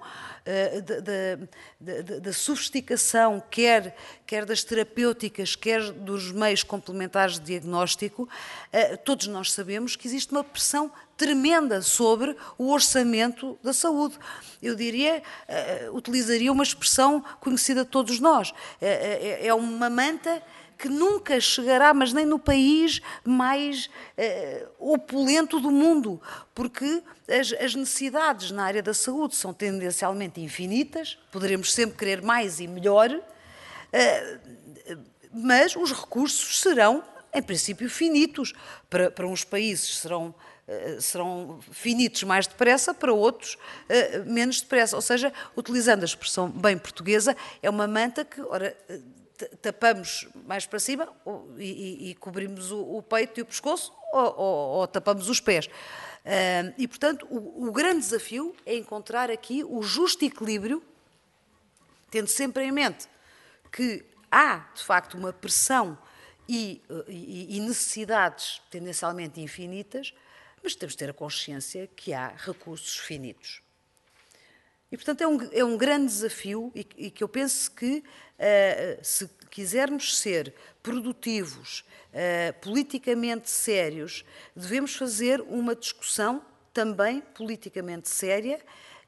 da sofisticação, quer, quer das terapêuticas, quer dos meios complementares de diagnóstico, todos nós sabemos que existe uma pressão tremenda sobre o orçamento da saúde. Eu diria, utilizaria uma expressão conhecida de todos nós, é uma manta que nunca chegará, mas nem no país mais eh, opulento do mundo, porque as, as necessidades na área da saúde são tendencialmente infinitas, poderemos sempre querer mais e melhor, eh, mas os recursos serão, em princípio, finitos. Para, para uns países serão, eh, serão finitos mais depressa, para outros eh, menos depressa. Ou seja, utilizando a expressão bem portuguesa, é uma manta que, ora, tapamos mais para cima e, e, e cobrimos o, o peito e o pescoço ou, ou, ou tapamos os pés. Uh, e, portanto, o, o grande desafio é encontrar aqui o justo equilíbrio, tendo sempre em mente que há, de facto, uma pressão e, e, e necessidades tendencialmente infinitas, mas temos de ter a consciência que há recursos finitos. E, portanto, é um, é um grande desafio e, e que eu penso que, uh, se quisermos ser produtivos, uh, politicamente sérios, devemos fazer uma discussão também politicamente séria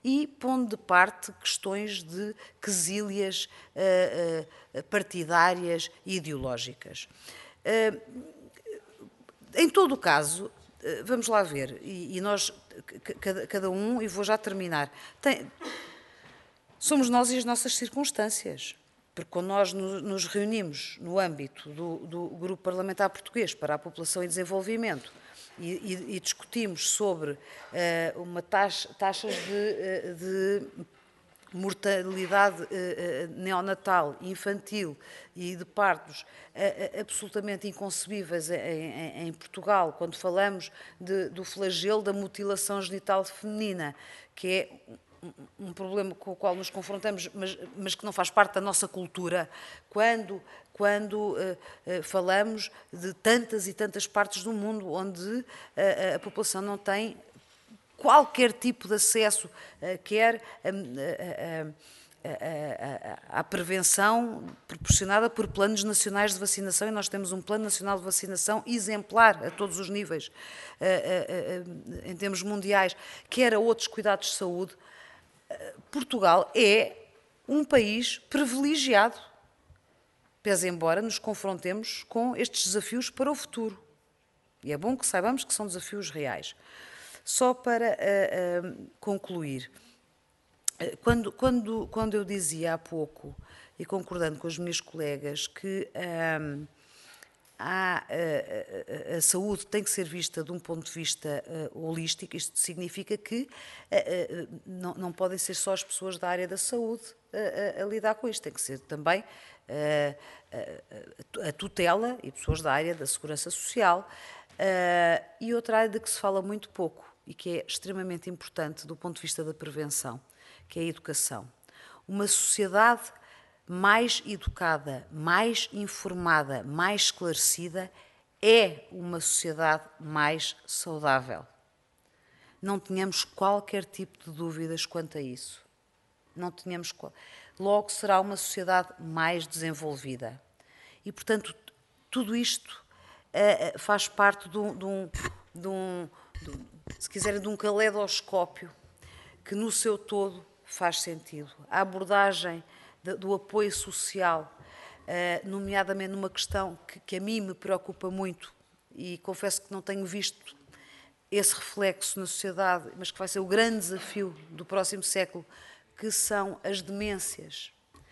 e pondo de parte questões de quesílias uh, uh, partidárias e ideológicas. Uh, em todo o caso, uh, vamos lá ver, e, e nós, cada, cada um, e vou já terminar, tem, somos nós e as nossas circunstâncias. Porque quando nós nos reunimos no âmbito do, do Grupo Parlamentar Português para a População e Desenvolvimento e, e, e discutimos sobre uh, uma taxa, taxas de, de mortalidade uh, neonatal, infantil e de partos uh, absolutamente inconcebíveis em, em, em Portugal, quando falamos de, do flagelo da mutilação genital feminina, que é um problema com o qual nos confrontamos, mas, mas que não faz parte da nossa cultura, quando, quando uh, uh, falamos de tantas e tantas partes do mundo onde uh, a população não tem qualquer tipo de acesso, uh, quer uh, uh, uh, à prevenção proporcionada por planos nacionais de vacinação, e nós temos um plano nacional de vacinação exemplar a todos os níveis, uh, uh, uh, em termos mundiais, quer a outros cuidados de saúde. Portugal é um país privilegiado, pese embora nos confrontemos com estes desafios para o futuro. E é bom que saibamos que são desafios reais. Só para uh, uh, concluir, quando, quando, quando eu dizia há pouco, e concordando com os meus colegas, que um, há, a, a, a saúde tem que ser vista de um ponto de vista uh, holístico, isto significa que uh, uh, não, não podem ser só as pessoas da área da saúde uh, a, a lidar com isto, tem que ser também uh, uh, a tutela e pessoas da área da segurança social. Uh, e outra área de que se fala muito pouco e que é extremamente importante do ponto de vista da prevenção, que é a educação. Uma sociedade mais educada, mais informada, mais esclarecida, é uma sociedade mais saudável. Não tenhamos qualquer tipo de dúvidas quanto a isso. Não tenhamos, logo será uma sociedade mais desenvolvida. E, portanto, tudo isto uh, faz parte de um, de um, de um, de um, se quiserem, de um caleidoscópio que no seu todo faz sentido. A abordagem do apoio social, nomeadamente numa questão que, que a mim me preocupa muito, e confesso que não tenho visto esse reflexo na sociedade, mas que vai ser o grande desafio do próximo século, que são as demências.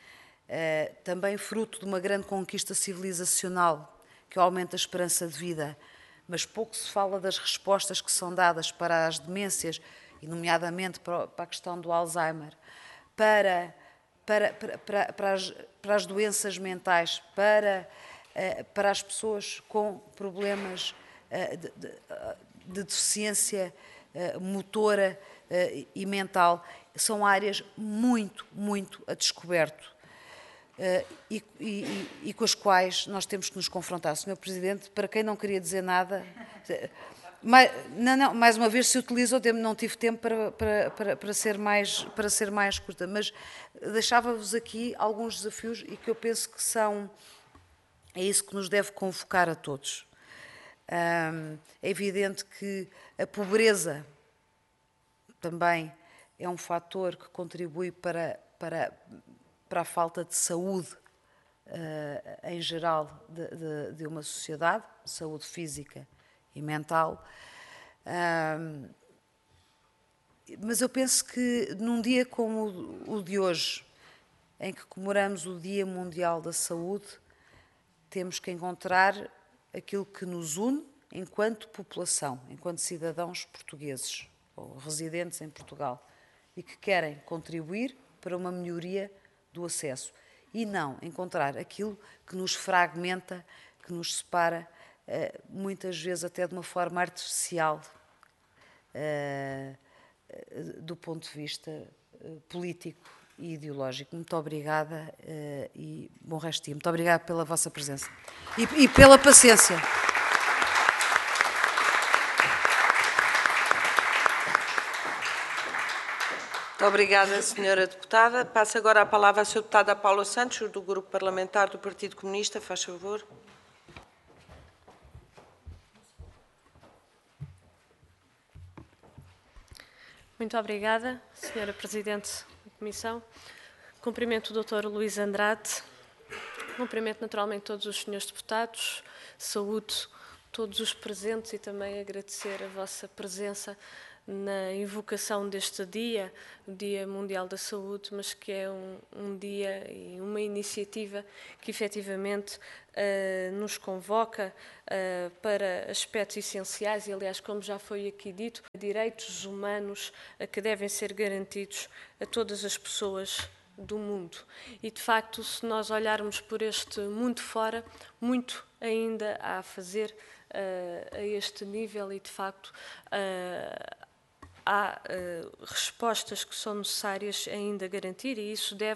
Também fruto de uma grande conquista civilizacional, que aumenta a esperança de vida, mas pouco se fala das respostas que são dadas para as demências, e nomeadamente para a questão do Alzheimer, para... Para, para, para, as, para as doenças mentais, para, para as pessoas com problemas de, de, de deficiência motora e mental. São áreas muito, muito a descoberto e, e, e com as quais nós temos que nos confrontar. senhor Presidente, para quem não queria dizer nada... Mais, não, não, mais uma vez se utiliza o tempo, não tive tempo para, para, para, para, ser mais, para ser mais curta, mas deixava-vos aqui alguns desafios e que eu penso que são, é isso que nos deve convocar a todos. Hum, é evidente que a pobreza também é um fator que contribui para, para, para a falta de saúde uh, em geral de, de, de uma sociedade, saúde física e mental, um, mas eu penso que num dia como o de hoje, em que comemoramos o Dia Mundial da Saúde, temos que encontrar aquilo que nos une enquanto população, enquanto cidadãos portugueses ou residentes em Portugal e que querem contribuir para uma melhoria do acesso e não encontrar aquilo que nos fragmenta, que nos separa, muitas vezes até de uma forma artificial, do ponto de vista político e ideológico. Muito obrigada e bom resto de dia. Muito obrigada pela vossa presença e, e pela paciência. Muito obrigada, senhora Deputada. Passo agora a palavra à senhora Deputada Paula Santos, do Grupo Parlamentar do Partido Comunista. Faz favor. Muito obrigada, senhora Presidente da Comissão. Cumprimento o doutor Luís Andrade. Cumprimento naturalmente todos os senhores deputados. Saúdo todos os presentes e também agradecer a vossa presença na invocação deste dia, o Dia Mundial da Saúde, mas que é um, um dia e uma iniciativa que efetivamente uh, nos convoca uh, para aspectos essenciais e, aliás, como já foi aqui dito, direitos humanos uh, que devem ser garantidos a todas as pessoas do mundo. E, de facto, se nós olharmos por este mundo fora, muito ainda há a fazer uh, a este nível e, de facto, uh, há uh, respostas que são necessárias ainda garantir e isso deve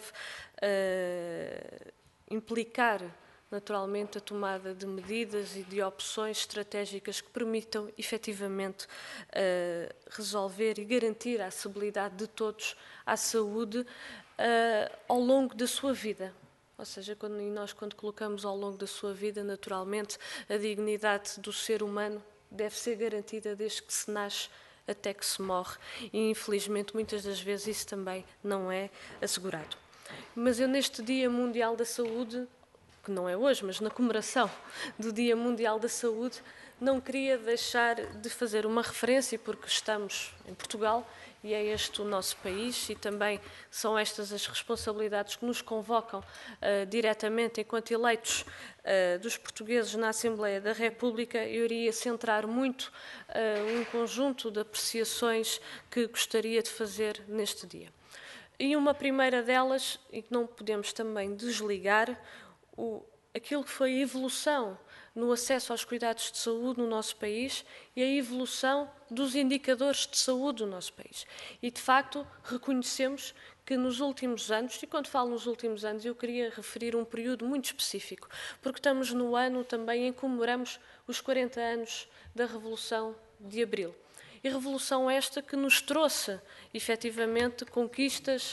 uh, implicar naturalmente a tomada de medidas e de opções estratégicas que permitam efetivamente uh, resolver e garantir a acessibilidade de todos à saúde uh, ao longo da sua vida. Ou seja, quando, e nós quando colocamos ao longo da sua vida, naturalmente, a dignidade do ser humano deve ser garantida desde que se nasce até que se morre e, infelizmente, muitas das vezes isso também não é assegurado. Mas eu, neste Dia Mundial da Saúde, que não é hoje, mas na comemoração do Dia Mundial da Saúde, não queria deixar de fazer uma referência, porque estamos em Portugal e é este o nosso país e também são estas as responsabilidades que nos convocam uh, diretamente enquanto eleitos uh, dos portugueses na Assembleia da República. Eu iria centrar muito uh, um conjunto de apreciações que gostaria de fazer neste dia. E uma primeira delas, e que não podemos também desligar, o, aquilo que foi a evolução no acesso aos cuidados de saúde no nosso país e a evolução dos indicadores de saúde do nosso país. E, de facto, reconhecemos que nos últimos anos, e quando falo nos últimos anos, eu queria referir um período muito específico, porque estamos no ano também em que comemoramos os quarenta anos da Revolução de Abril. E revolução esta que nos trouxe, efetivamente, conquistas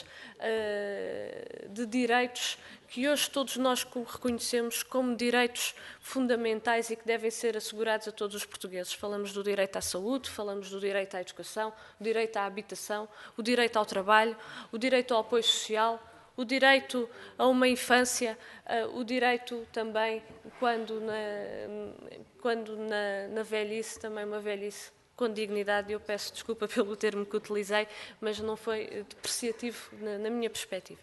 uh, de direitos que hoje todos nós reconhecemos como direitos fundamentais e que devem ser assegurados a todos os portugueses. Falamos do direito à saúde, falamos do direito à educação, o direito à habitação, o direito ao trabalho, o direito ao apoio social, o direito a uma infância, uh, o direito também, quando, na, quando na, na velhice, também uma velhice com dignidade. Eu peço desculpa pelo termo que utilizei, mas não foi depreciativo na, na minha perspectiva.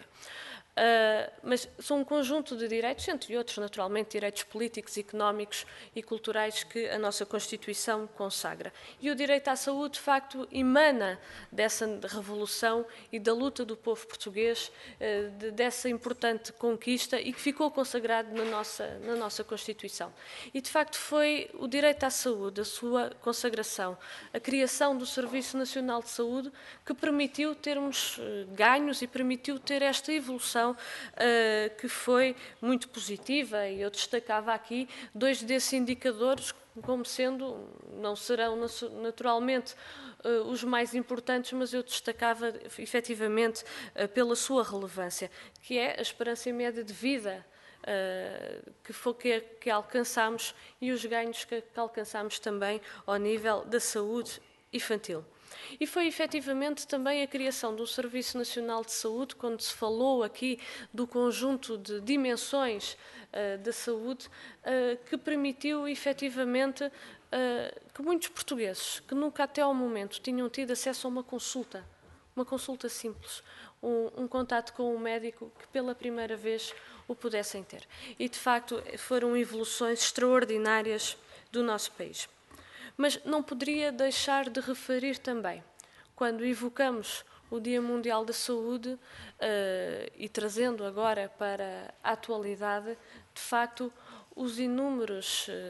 Uh, mas são um conjunto de direitos, entre outros, naturalmente, direitos políticos, económicos e culturais que a nossa Constituição consagra. E o direito à saúde, de facto, emana dessa revolução e da luta do povo português, uh, de, dessa importante conquista e que ficou consagrado na nossa, na nossa Constituição. E, de facto, foi o direito à saúde, a sua consagração, a criação do Serviço Nacional de Saúde, que permitiu termos uh, ganhos e permitiu ter esta evolução Uh, que foi muito positiva, e eu destacava aqui dois desses indicadores como sendo, não serão naturalmente uh, os mais importantes, mas eu destacava efetivamente uh, pela sua relevância, que é a esperança média de vida uh, que, foi, que, que alcançamos e os ganhos que, que alcançamos também ao nível da saúde infantil. E foi efetivamente também a criação do Serviço Nacional de Saúde, quando se falou aqui do conjunto de dimensões uh, da saúde, uh, que permitiu efetivamente uh, que muitos portugueses, que nunca até ao momento tinham tido acesso a uma consulta, uma consulta simples, um, um contato com um médico, que pela primeira vez o pudessem ter. E, de facto, foram evoluções extraordinárias do nosso país. Mas não poderia deixar de referir também, quando evocamos o Dia Mundial da Saúde uh, e trazendo agora para a atualidade, de facto, os inúmeros, uh,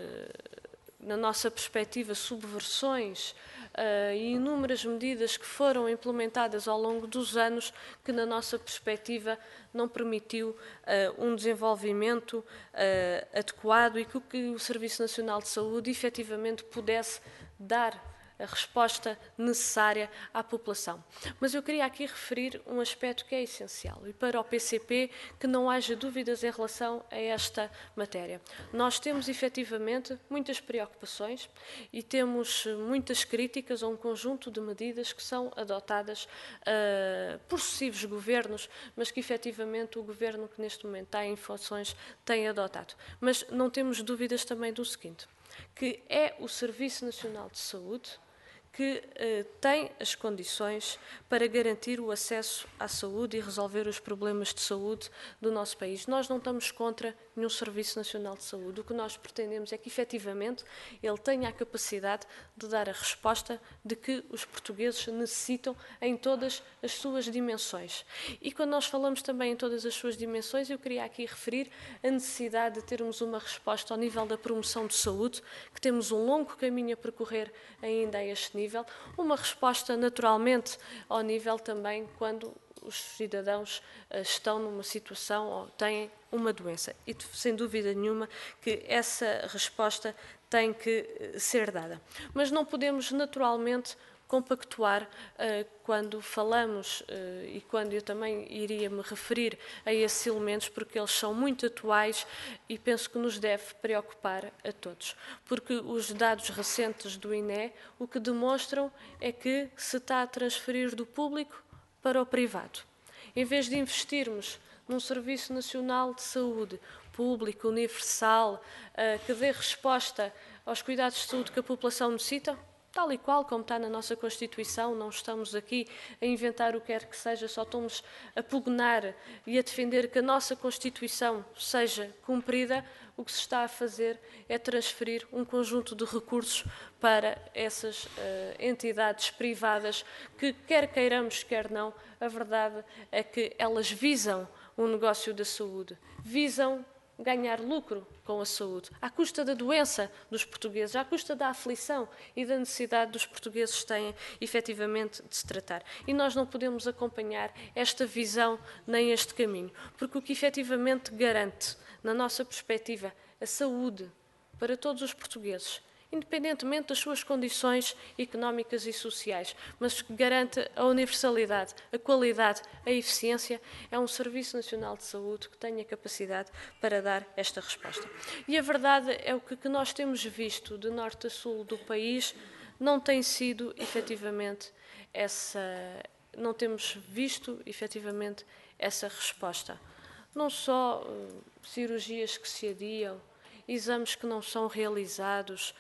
na nossa perspectiva, subversões uh, e inúmeras medidas que foram implementadas ao longo dos anos que, na nossa perspectiva, não permitiu uh, um desenvolvimento uh, adequado e que, que o Serviço Nacional de Saúde efetivamente pudesse dar a resposta necessária à população. Mas eu queria aqui referir um aspecto que é essencial e para o P C P que não haja dúvidas em relação a esta matéria. Nós temos efetivamente muitas preocupações e temos muitas críticas a um conjunto de medidas que são adotadas uh, por sucessivos governos, mas que efetivamente o governo que neste momento está em funções tem adotado. Mas não temos dúvidas também do seguinte, que é o Serviço Nacional de Saúde que eh, tem as condições para garantir o acesso à saúde e resolver os problemas de saúde do nosso país. Nós não estamos contra nenhum Serviço Nacional de Saúde. O que nós pretendemos é que, efetivamente, ele tenha a capacidade de dar a resposta de que os portugueses necessitam em todas as suas dimensões. E quando nós falamos também em todas as suas dimensões, eu queria aqui referir a necessidade de termos uma resposta ao nível da promoção de saúde, que temos um longo caminho a percorrer ainda a este nível. Nível, uma resposta naturalmente ao nível também quando os cidadãos uh, estão numa situação ou têm uma doença. E sem dúvida nenhuma que essa resposta tem que uh, ser dada. Mas não podemos naturalmente compactuar uh, quando falamos, uh, e quando eu também iria me referir a esses elementos, porque eles são muito atuais e penso que nos deve preocupar a todos. Porque os dados recentes do I N E o que demonstram é que se está a transferir do público para o privado. Em vez de investirmos num Serviço Nacional de Saúde público, universal, uh, que dê resposta aos cuidados de saúde que a população necessita, tal e qual como está na nossa Constituição, não estamos aqui a inventar o que quer que seja, só estamos a pugnar e a defender que a nossa Constituição seja cumprida, o que se está a fazer é transferir um conjunto de recursos para essas uh, entidades privadas que, quer queiramos, quer não, a verdade é que elas visam o negócio da saúde, visam ganhar lucro com a saúde, à custa da doença dos portugueses, à custa da aflição e da necessidade dos portugueses têm, efetivamente, de se tratar. E nós não podemos acompanhar esta visão nem este caminho, porque o que efetivamente garante, na nossa perspectiva, a saúde para todos os portugueses, independentemente das suas condições económicas e sociais, mas que garante a universalidade, a qualidade, a eficiência, é um Serviço Nacional de Saúde que tenha capacidade para dar esta resposta. E a verdade é o que, que nós temos visto de norte a sul do país não tem sido, efetivamente, essa, não temos visto, efetivamente, essa resposta. Não só uh, cirurgias que se adiam, exames que não são realizados,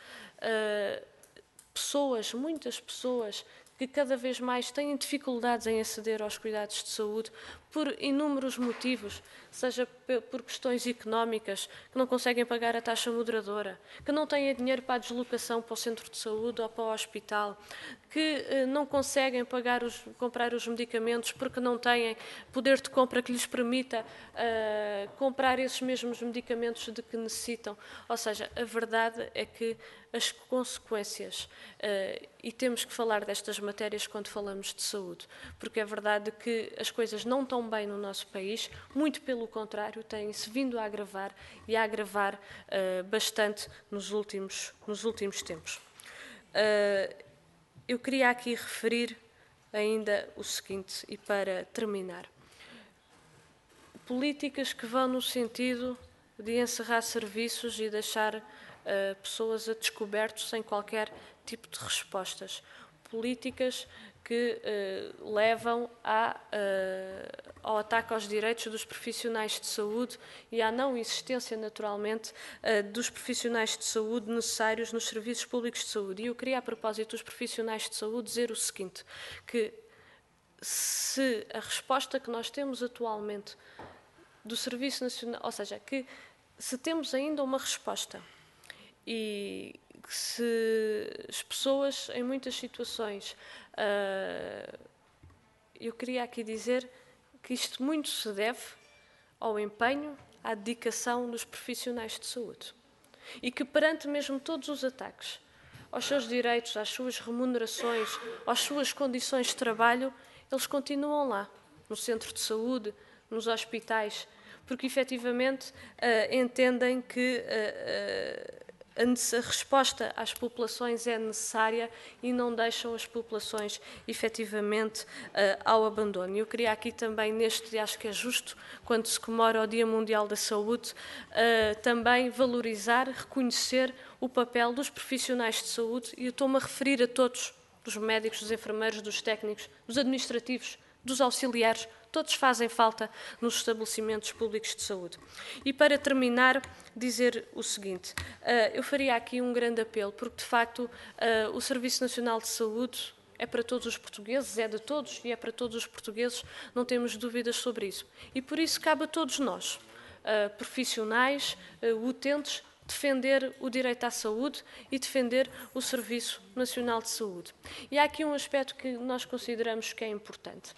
uh, pessoas, muitas pessoas que cada vez mais têm dificuldades em aceder aos cuidados de saúde por inúmeros motivos, seja por questões económicas, que não conseguem pagar a taxa moderadora, que não têm dinheiro para a deslocação para o centro de saúde ou para o hospital, que eh, não conseguem pagar os, comprar os medicamentos porque não têm poder de compra que lhes permita uh, comprar esses mesmos medicamentos de que necessitam. Ou seja, a verdade é que as consequências, uh, e temos que falar destas matérias quando falamos de saúde, porque é verdade que as coisas não estão bem no nosso país, muito pelo contrário, têm-se vindo a agravar e a agravar uh, bastante nos últimos, nos últimos tempos. Uh, eu queria aqui referir ainda o seguinte, e para terminar. Políticas que vão no sentido de encerrar serviços e deixar uh, pessoas a descoberto sem qualquer tipo de respostas. Políticas que uh, levam a, uh, ao ataque aos direitos dos profissionais de saúde e à não existência, naturalmente, uh, dos profissionais de saúde necessários nos serviços públicos de saúde. E eu queria, a propósito dos profissionais de saúde, dizer o seguinte, que se a resposta que nós temos atualmente do Serviço Nacional, ou seja, que se temos ainda uma resposta e se as pessoas, em muitas situações, uh, eu queria aqui dizer que isto muito se deve ao empenho, à dedicação dos profissionais de saúde. E que perante mesmo todos os ataques aos seus direitos, às suas remunerações, às suas condições de trabalho, eles continuam lá, no centro de saúde, nos hospitais, porque efetivamente uh, entendem que uh, uh, a resposta às populações é necessária e não deixam as populações efetivamente ao abandono. Eu queria aqui também, neste dia, acho que é justo, quando se comemora o Dia Mundial da Saúde, também valorizar, reconhecer o papel dos profissionais de saúde, e eu estou-me a referir a todos, dos médicos, dos enfermeiros, dos técnicos, dos administrativos, dos auxiliares, todos fazem falta nos estabelecimentos públicos de saúde. E para terminar, dizer o seguinte, eu faria aqui um grande apelo, porque de facto o Serviço Nacional de Saúde é para todos os portugueses, é de todos e é para todos os portugueses, não temos dúvidas sobre isso. E por isso cabe a todos nós, profissionais, utentes, defender o direito à saúde e defender o Serviço Nacional de Saúde. E há aqui um aspecto que nós consideramos que é importante,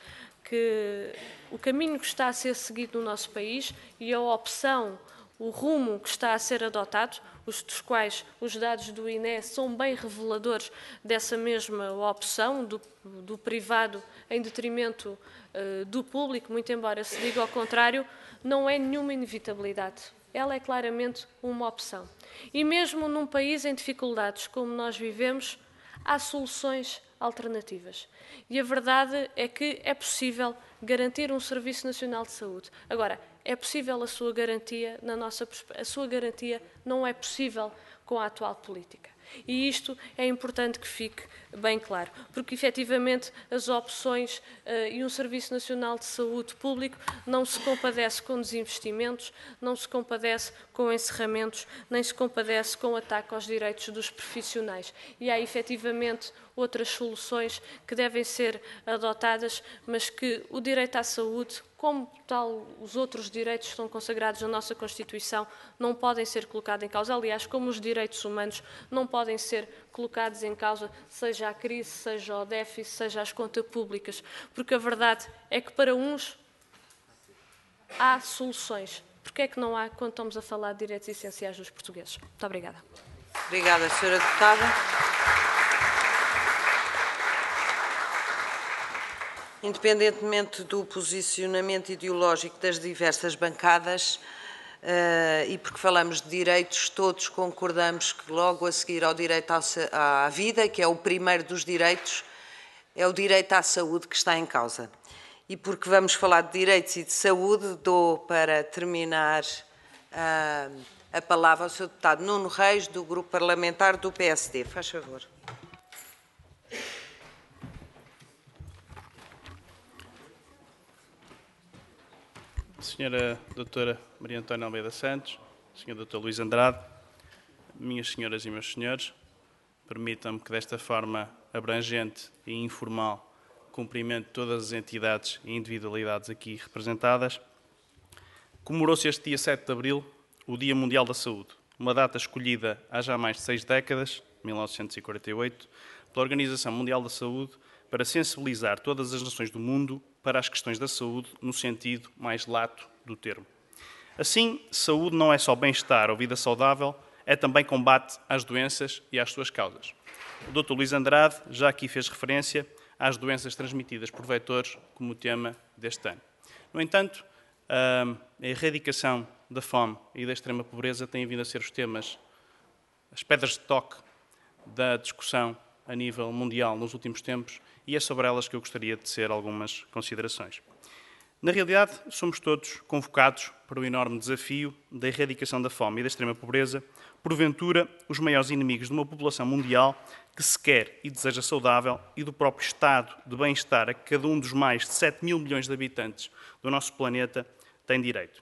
que o caminho que está a ser seguido no nosso país e a opção, o rumo que está a ser adotado, os dos quais os dados do I N E são bem reveladores dessa mesma opção, do, do privado em detrimento uh, do público, muito embora se diga ao contrário, não é nenhuma inevitabilidade. Ela é claramente uma opção. E mesmo num país em dificuldades como nós vivemos, há soluções alternativas. E a verdade é que é possível garantir um Serviço Nacional de Saúde. Agora, é possível a sua garantia, na nossa a sua garantia não é possível com a atual política. E isto é importante que fique bem claro, porque efetivamente as opções uh, e um Serviço Nacional de Saúde público não se compadece com desinvestimentos, não se compadece com encerramentos, nem se compadece com ataque aos direitos dos profissionais. E há efetivamente outras soluções que devem ser adotadas, mas que o direito à saúde, como tal os outros direitos que estão consagrados na nossa Constituição, não podem ser colocados em causa. Aliás, como os direitos humanos não podem ser colocados em causa, seja a crise, seja o déficit, seja as contas públicas, porque a verdade é que para uns há soluções. Porque é que não há quando estamos a falar de direitos essenciais dos portugueses? Muito obrigada. Obrigada, senhora Deputada. Independentemente do posicionamento ideológico das diversas bancadas, uh, e porque falamos de direitos, todos concordamos que logo a seguir ao direito à vida, que é o primeiro dos direitos, é o direito à saúde que está em causa. E porque vamos falar de direitos e de saúde, dou para terminar uh, a palavra ao senhor Deputado Nuno Reis, do Grupo Parlamentar do P S D. Faz favor. Senhora Doutora Maria Antónia Almeida Santos, Senhor Doutor Luís Andrade, minhas senhoras e meus senhores, permitam-me que desta forma abrangente e informal cumprimento todas as entidades e individualidades aqui representadas. Comemorou-se este dia sete de abril o Dia Mundial da Saúde, uma data escolhida há já mais de seis décadas, mil novecentos e quarenta e oito, pela Organização Mundial da Saúde, para sensibilizar todas as nações do mundo para as questões da saúde no sentido mais lato do termo. Assim, saúde não é só bem-estar ou vida saudável, é também combate às doenças e às suas causas. O doutor Luís Andrade já aqui fez referência às doenças transmitidas por vetores como tema deste ano. No entanto, a erradicação da fome e da extrema pobreza têm vindo a ser os temas, as pedras de toque da discussão a nível mundial nos últimos tempos, e é sobre elas que eu gostaria de tecer algumas considerações. Na realidade, somos todos convocados para o enorme desafio da erradicação da fome e da extrema pobreza, porventura os maiores inimigos de uma população mundial que se quer e deseja saudável e do próprio estado de bem-estar a que cada um dos mais de sete mil milhões de habitantes do nosso planeta tem direito.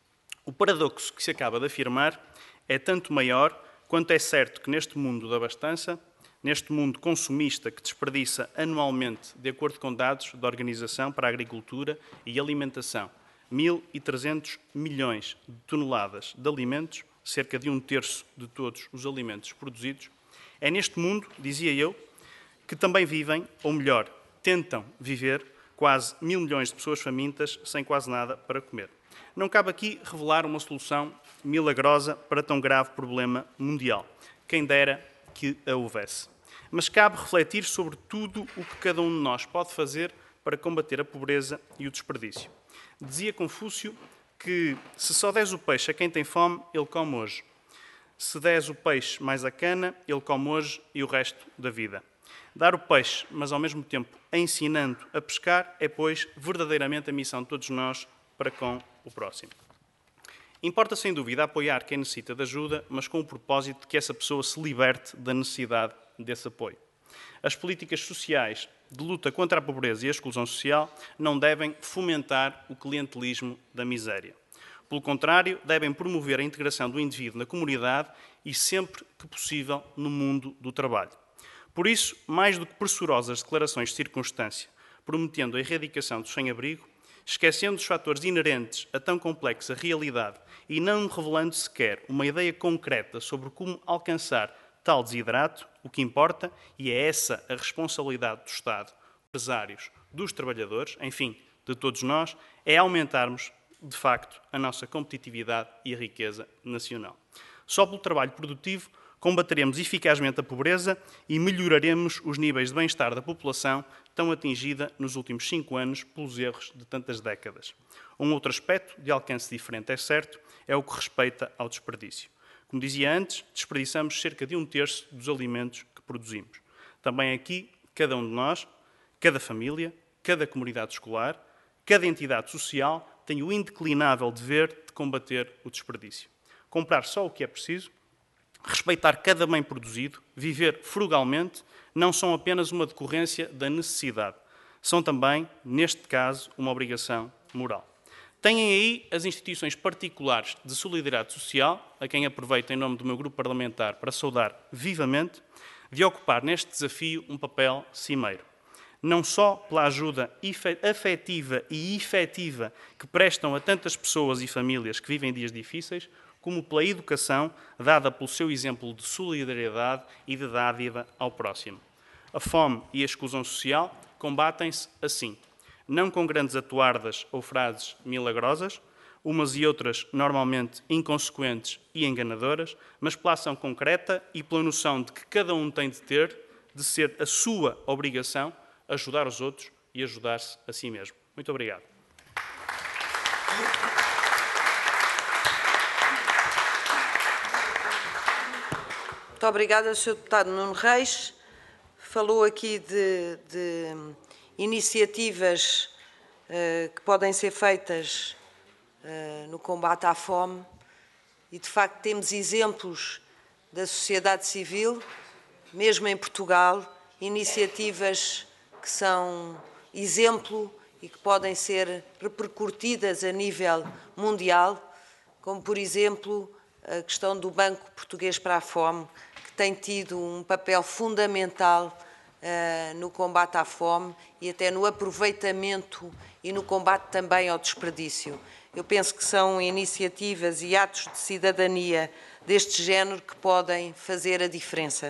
O paradoxo que se acaba de afirmar é tanto maior quanto é certo que neste mundo da abastança, neste mundo consumista que desperdiça anualmente, de acordo com dados da Organização para a Agricultura e Alimentação, mil e trezentos milhões de toneladas de alimentos, cerca de um terço de todos os alimentos produzidos, é neste mundo, dizia eu, que também vivem, ou melhor, tentam viver, quase mil milhões de pessoas famintas sem quase nada para comer. Não cabe aqui revelar uma solução milagrosa para tão grave problema mundial. Quem dera que a houvesse. Mas cabe refletir sobre tudo o que cada um de nós pode fazer para combater a pobreza e o desperdício. Dizia Confúcio que se só des o peixe a quem tem fome, ele come hoje. Se des o peixe mais a cana, ele come hoje e o resto da vida. Dar o peixe, mas ao mesmo tempo ensinando a pescar, é, pois, verdadeiramente a missão de todos nós para com o próximo. Importa, sem dúvida, apoiar quem necessita de ajuda, mas com o propósito de que essa pessoa se liberte da necessidade desse apoio. As políticas sociais de luta contra a pobreza e a exclusão social não devem fomentar o clientelismo da miséria. Pelo contrário, devem promover a integração do indivíduo na comunidade e, sempre que possível, no mundo do trabalho. Por isso, mais do que pressurosas declarações de circunstância, prometendo a erradicação do sem-abrigo, esquecendo os fatores inerentes a tão complexa realidade e não revelando sequer uma ideia concreta sobre como alcançar tal desidrato, o que importa, e é essa a responsabilidade do Estado, dos empresários, dos trabalhadores, enfim, de todos nós, é aumentarmos, de facto, a nossa competitividade e a riqueza nacional. Só pelo trabalho produtivo combateremos eficazmente a pobreza e melhoraremos os níveis de bem-estar da população tão atingida nos últimos cinco anos pelos erros de tantas décadas. Um outro aspecto, de alcance diferente, é certo, é o que respeita ao desperdício. Como dizia antes, desperdiçamos cerca de um terço dos alimentos que produzimos. Também aqui, cada um de nós, cada família, cada comunidade escolar, cada entidade social tem o indeclinável dever de combater o desperdício. Comprar só o que é preciso, respeitar cada bem produzido, viver frugalmente, não são apenas uma decorrência da necessidade. São também, neste caso, uma obrigação moral. Têm aí as instituições particulares de solidariedade social, a quem aproveito em nome do meu grupo parlamentar para saudar vivamente, de ocupar neste desafio um papel cimeiro. Não só pela ajuda afetiva e efetiva que prestam a tantas pessoas e famílias que vivem dias difíceis, como pela educação dada pelo seu exemplo de solidariedade e de dádiva ao próximo. A fome e a exclusão social combatem-se assim, não com grandes atuardas ou frases milagrosas, umas e outras normalmente inconsequentes e enganadoras, mas pela ação concreta e pela noção de que cada um tem de ter, de ser a sua obrigação, ajudar os outros e ajudar-se a si mesmo. Muito obrigado. Muito obrigada, senhor Deputado Nuno Reis. Falou aqui de, de iniciativas uh, que podem ser feitas uh, no combate à fome e, de facto, temos exemplos da sociedade civil, mesmo em Portugal, iniciativas que são exemplo e que podem ser repercutidas a nível mundial, como, por exemplo, a questão do Banco Português para a Fome, que tem tido um papel fundamental uh, no combate à fome e até no aproveitamento e no combate também ao desperdício. Eu penso que são iniciativas e atos de cidadania deste género que podem fazer a diferença.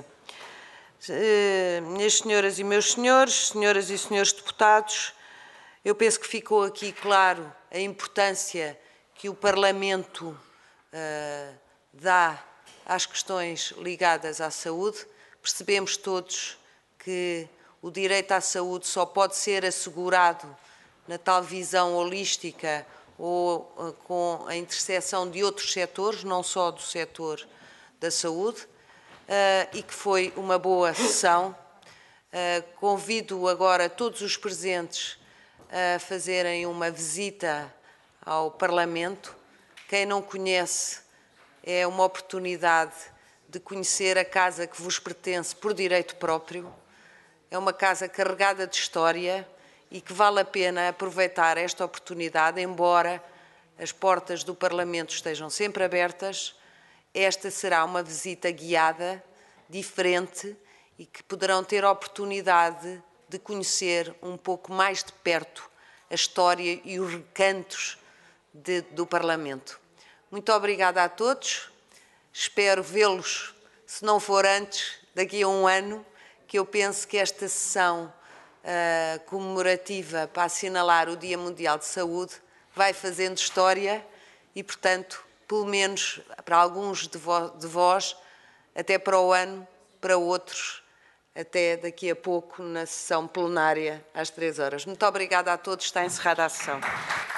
Uh, minhas senhoras e meus senhores, senhoras e senhores deputados, eu penso que ficou aqui claro a importância que o Parlamento uh, dá às questões ligadas à saúde. Percebemos todos que o direito à saúde só pode ser assegurado na tal visão holística ou uh, com a interseção de outros setores, não só do setor da saúde, uh, e que foi uma boa sessão. Uh, convido agora todos os presentes a fazerem uma visita ao Parlamento. Quem não conhece, é uma oportunidade de conhecer a casa que vos pertence por direito próprio. É uma casa carregada de história e que vale a pena aproveitar esta oportunidade, embora as portas do Parlamento estejam sempre abertas. Esta será uma visita guiada, diferente, e que poderão ter a oportunidade de conhecer um pouco mais de perto a história e os recantos de, do Parlamento. Muito obrigada a todos. Espero vê-los, se não for antes, daqui a um ano, que eu penso que esta sessão uh, comemorativa para assinalar o Dia Mundial de Saúde vai fazendo história e, portanto, pelo menos para alguns de, vo de vós, até para o ano, para outros, até daqui a pouco na sessão plenária às três horas. Muito obrigada a todos. Está encerrada a sessão.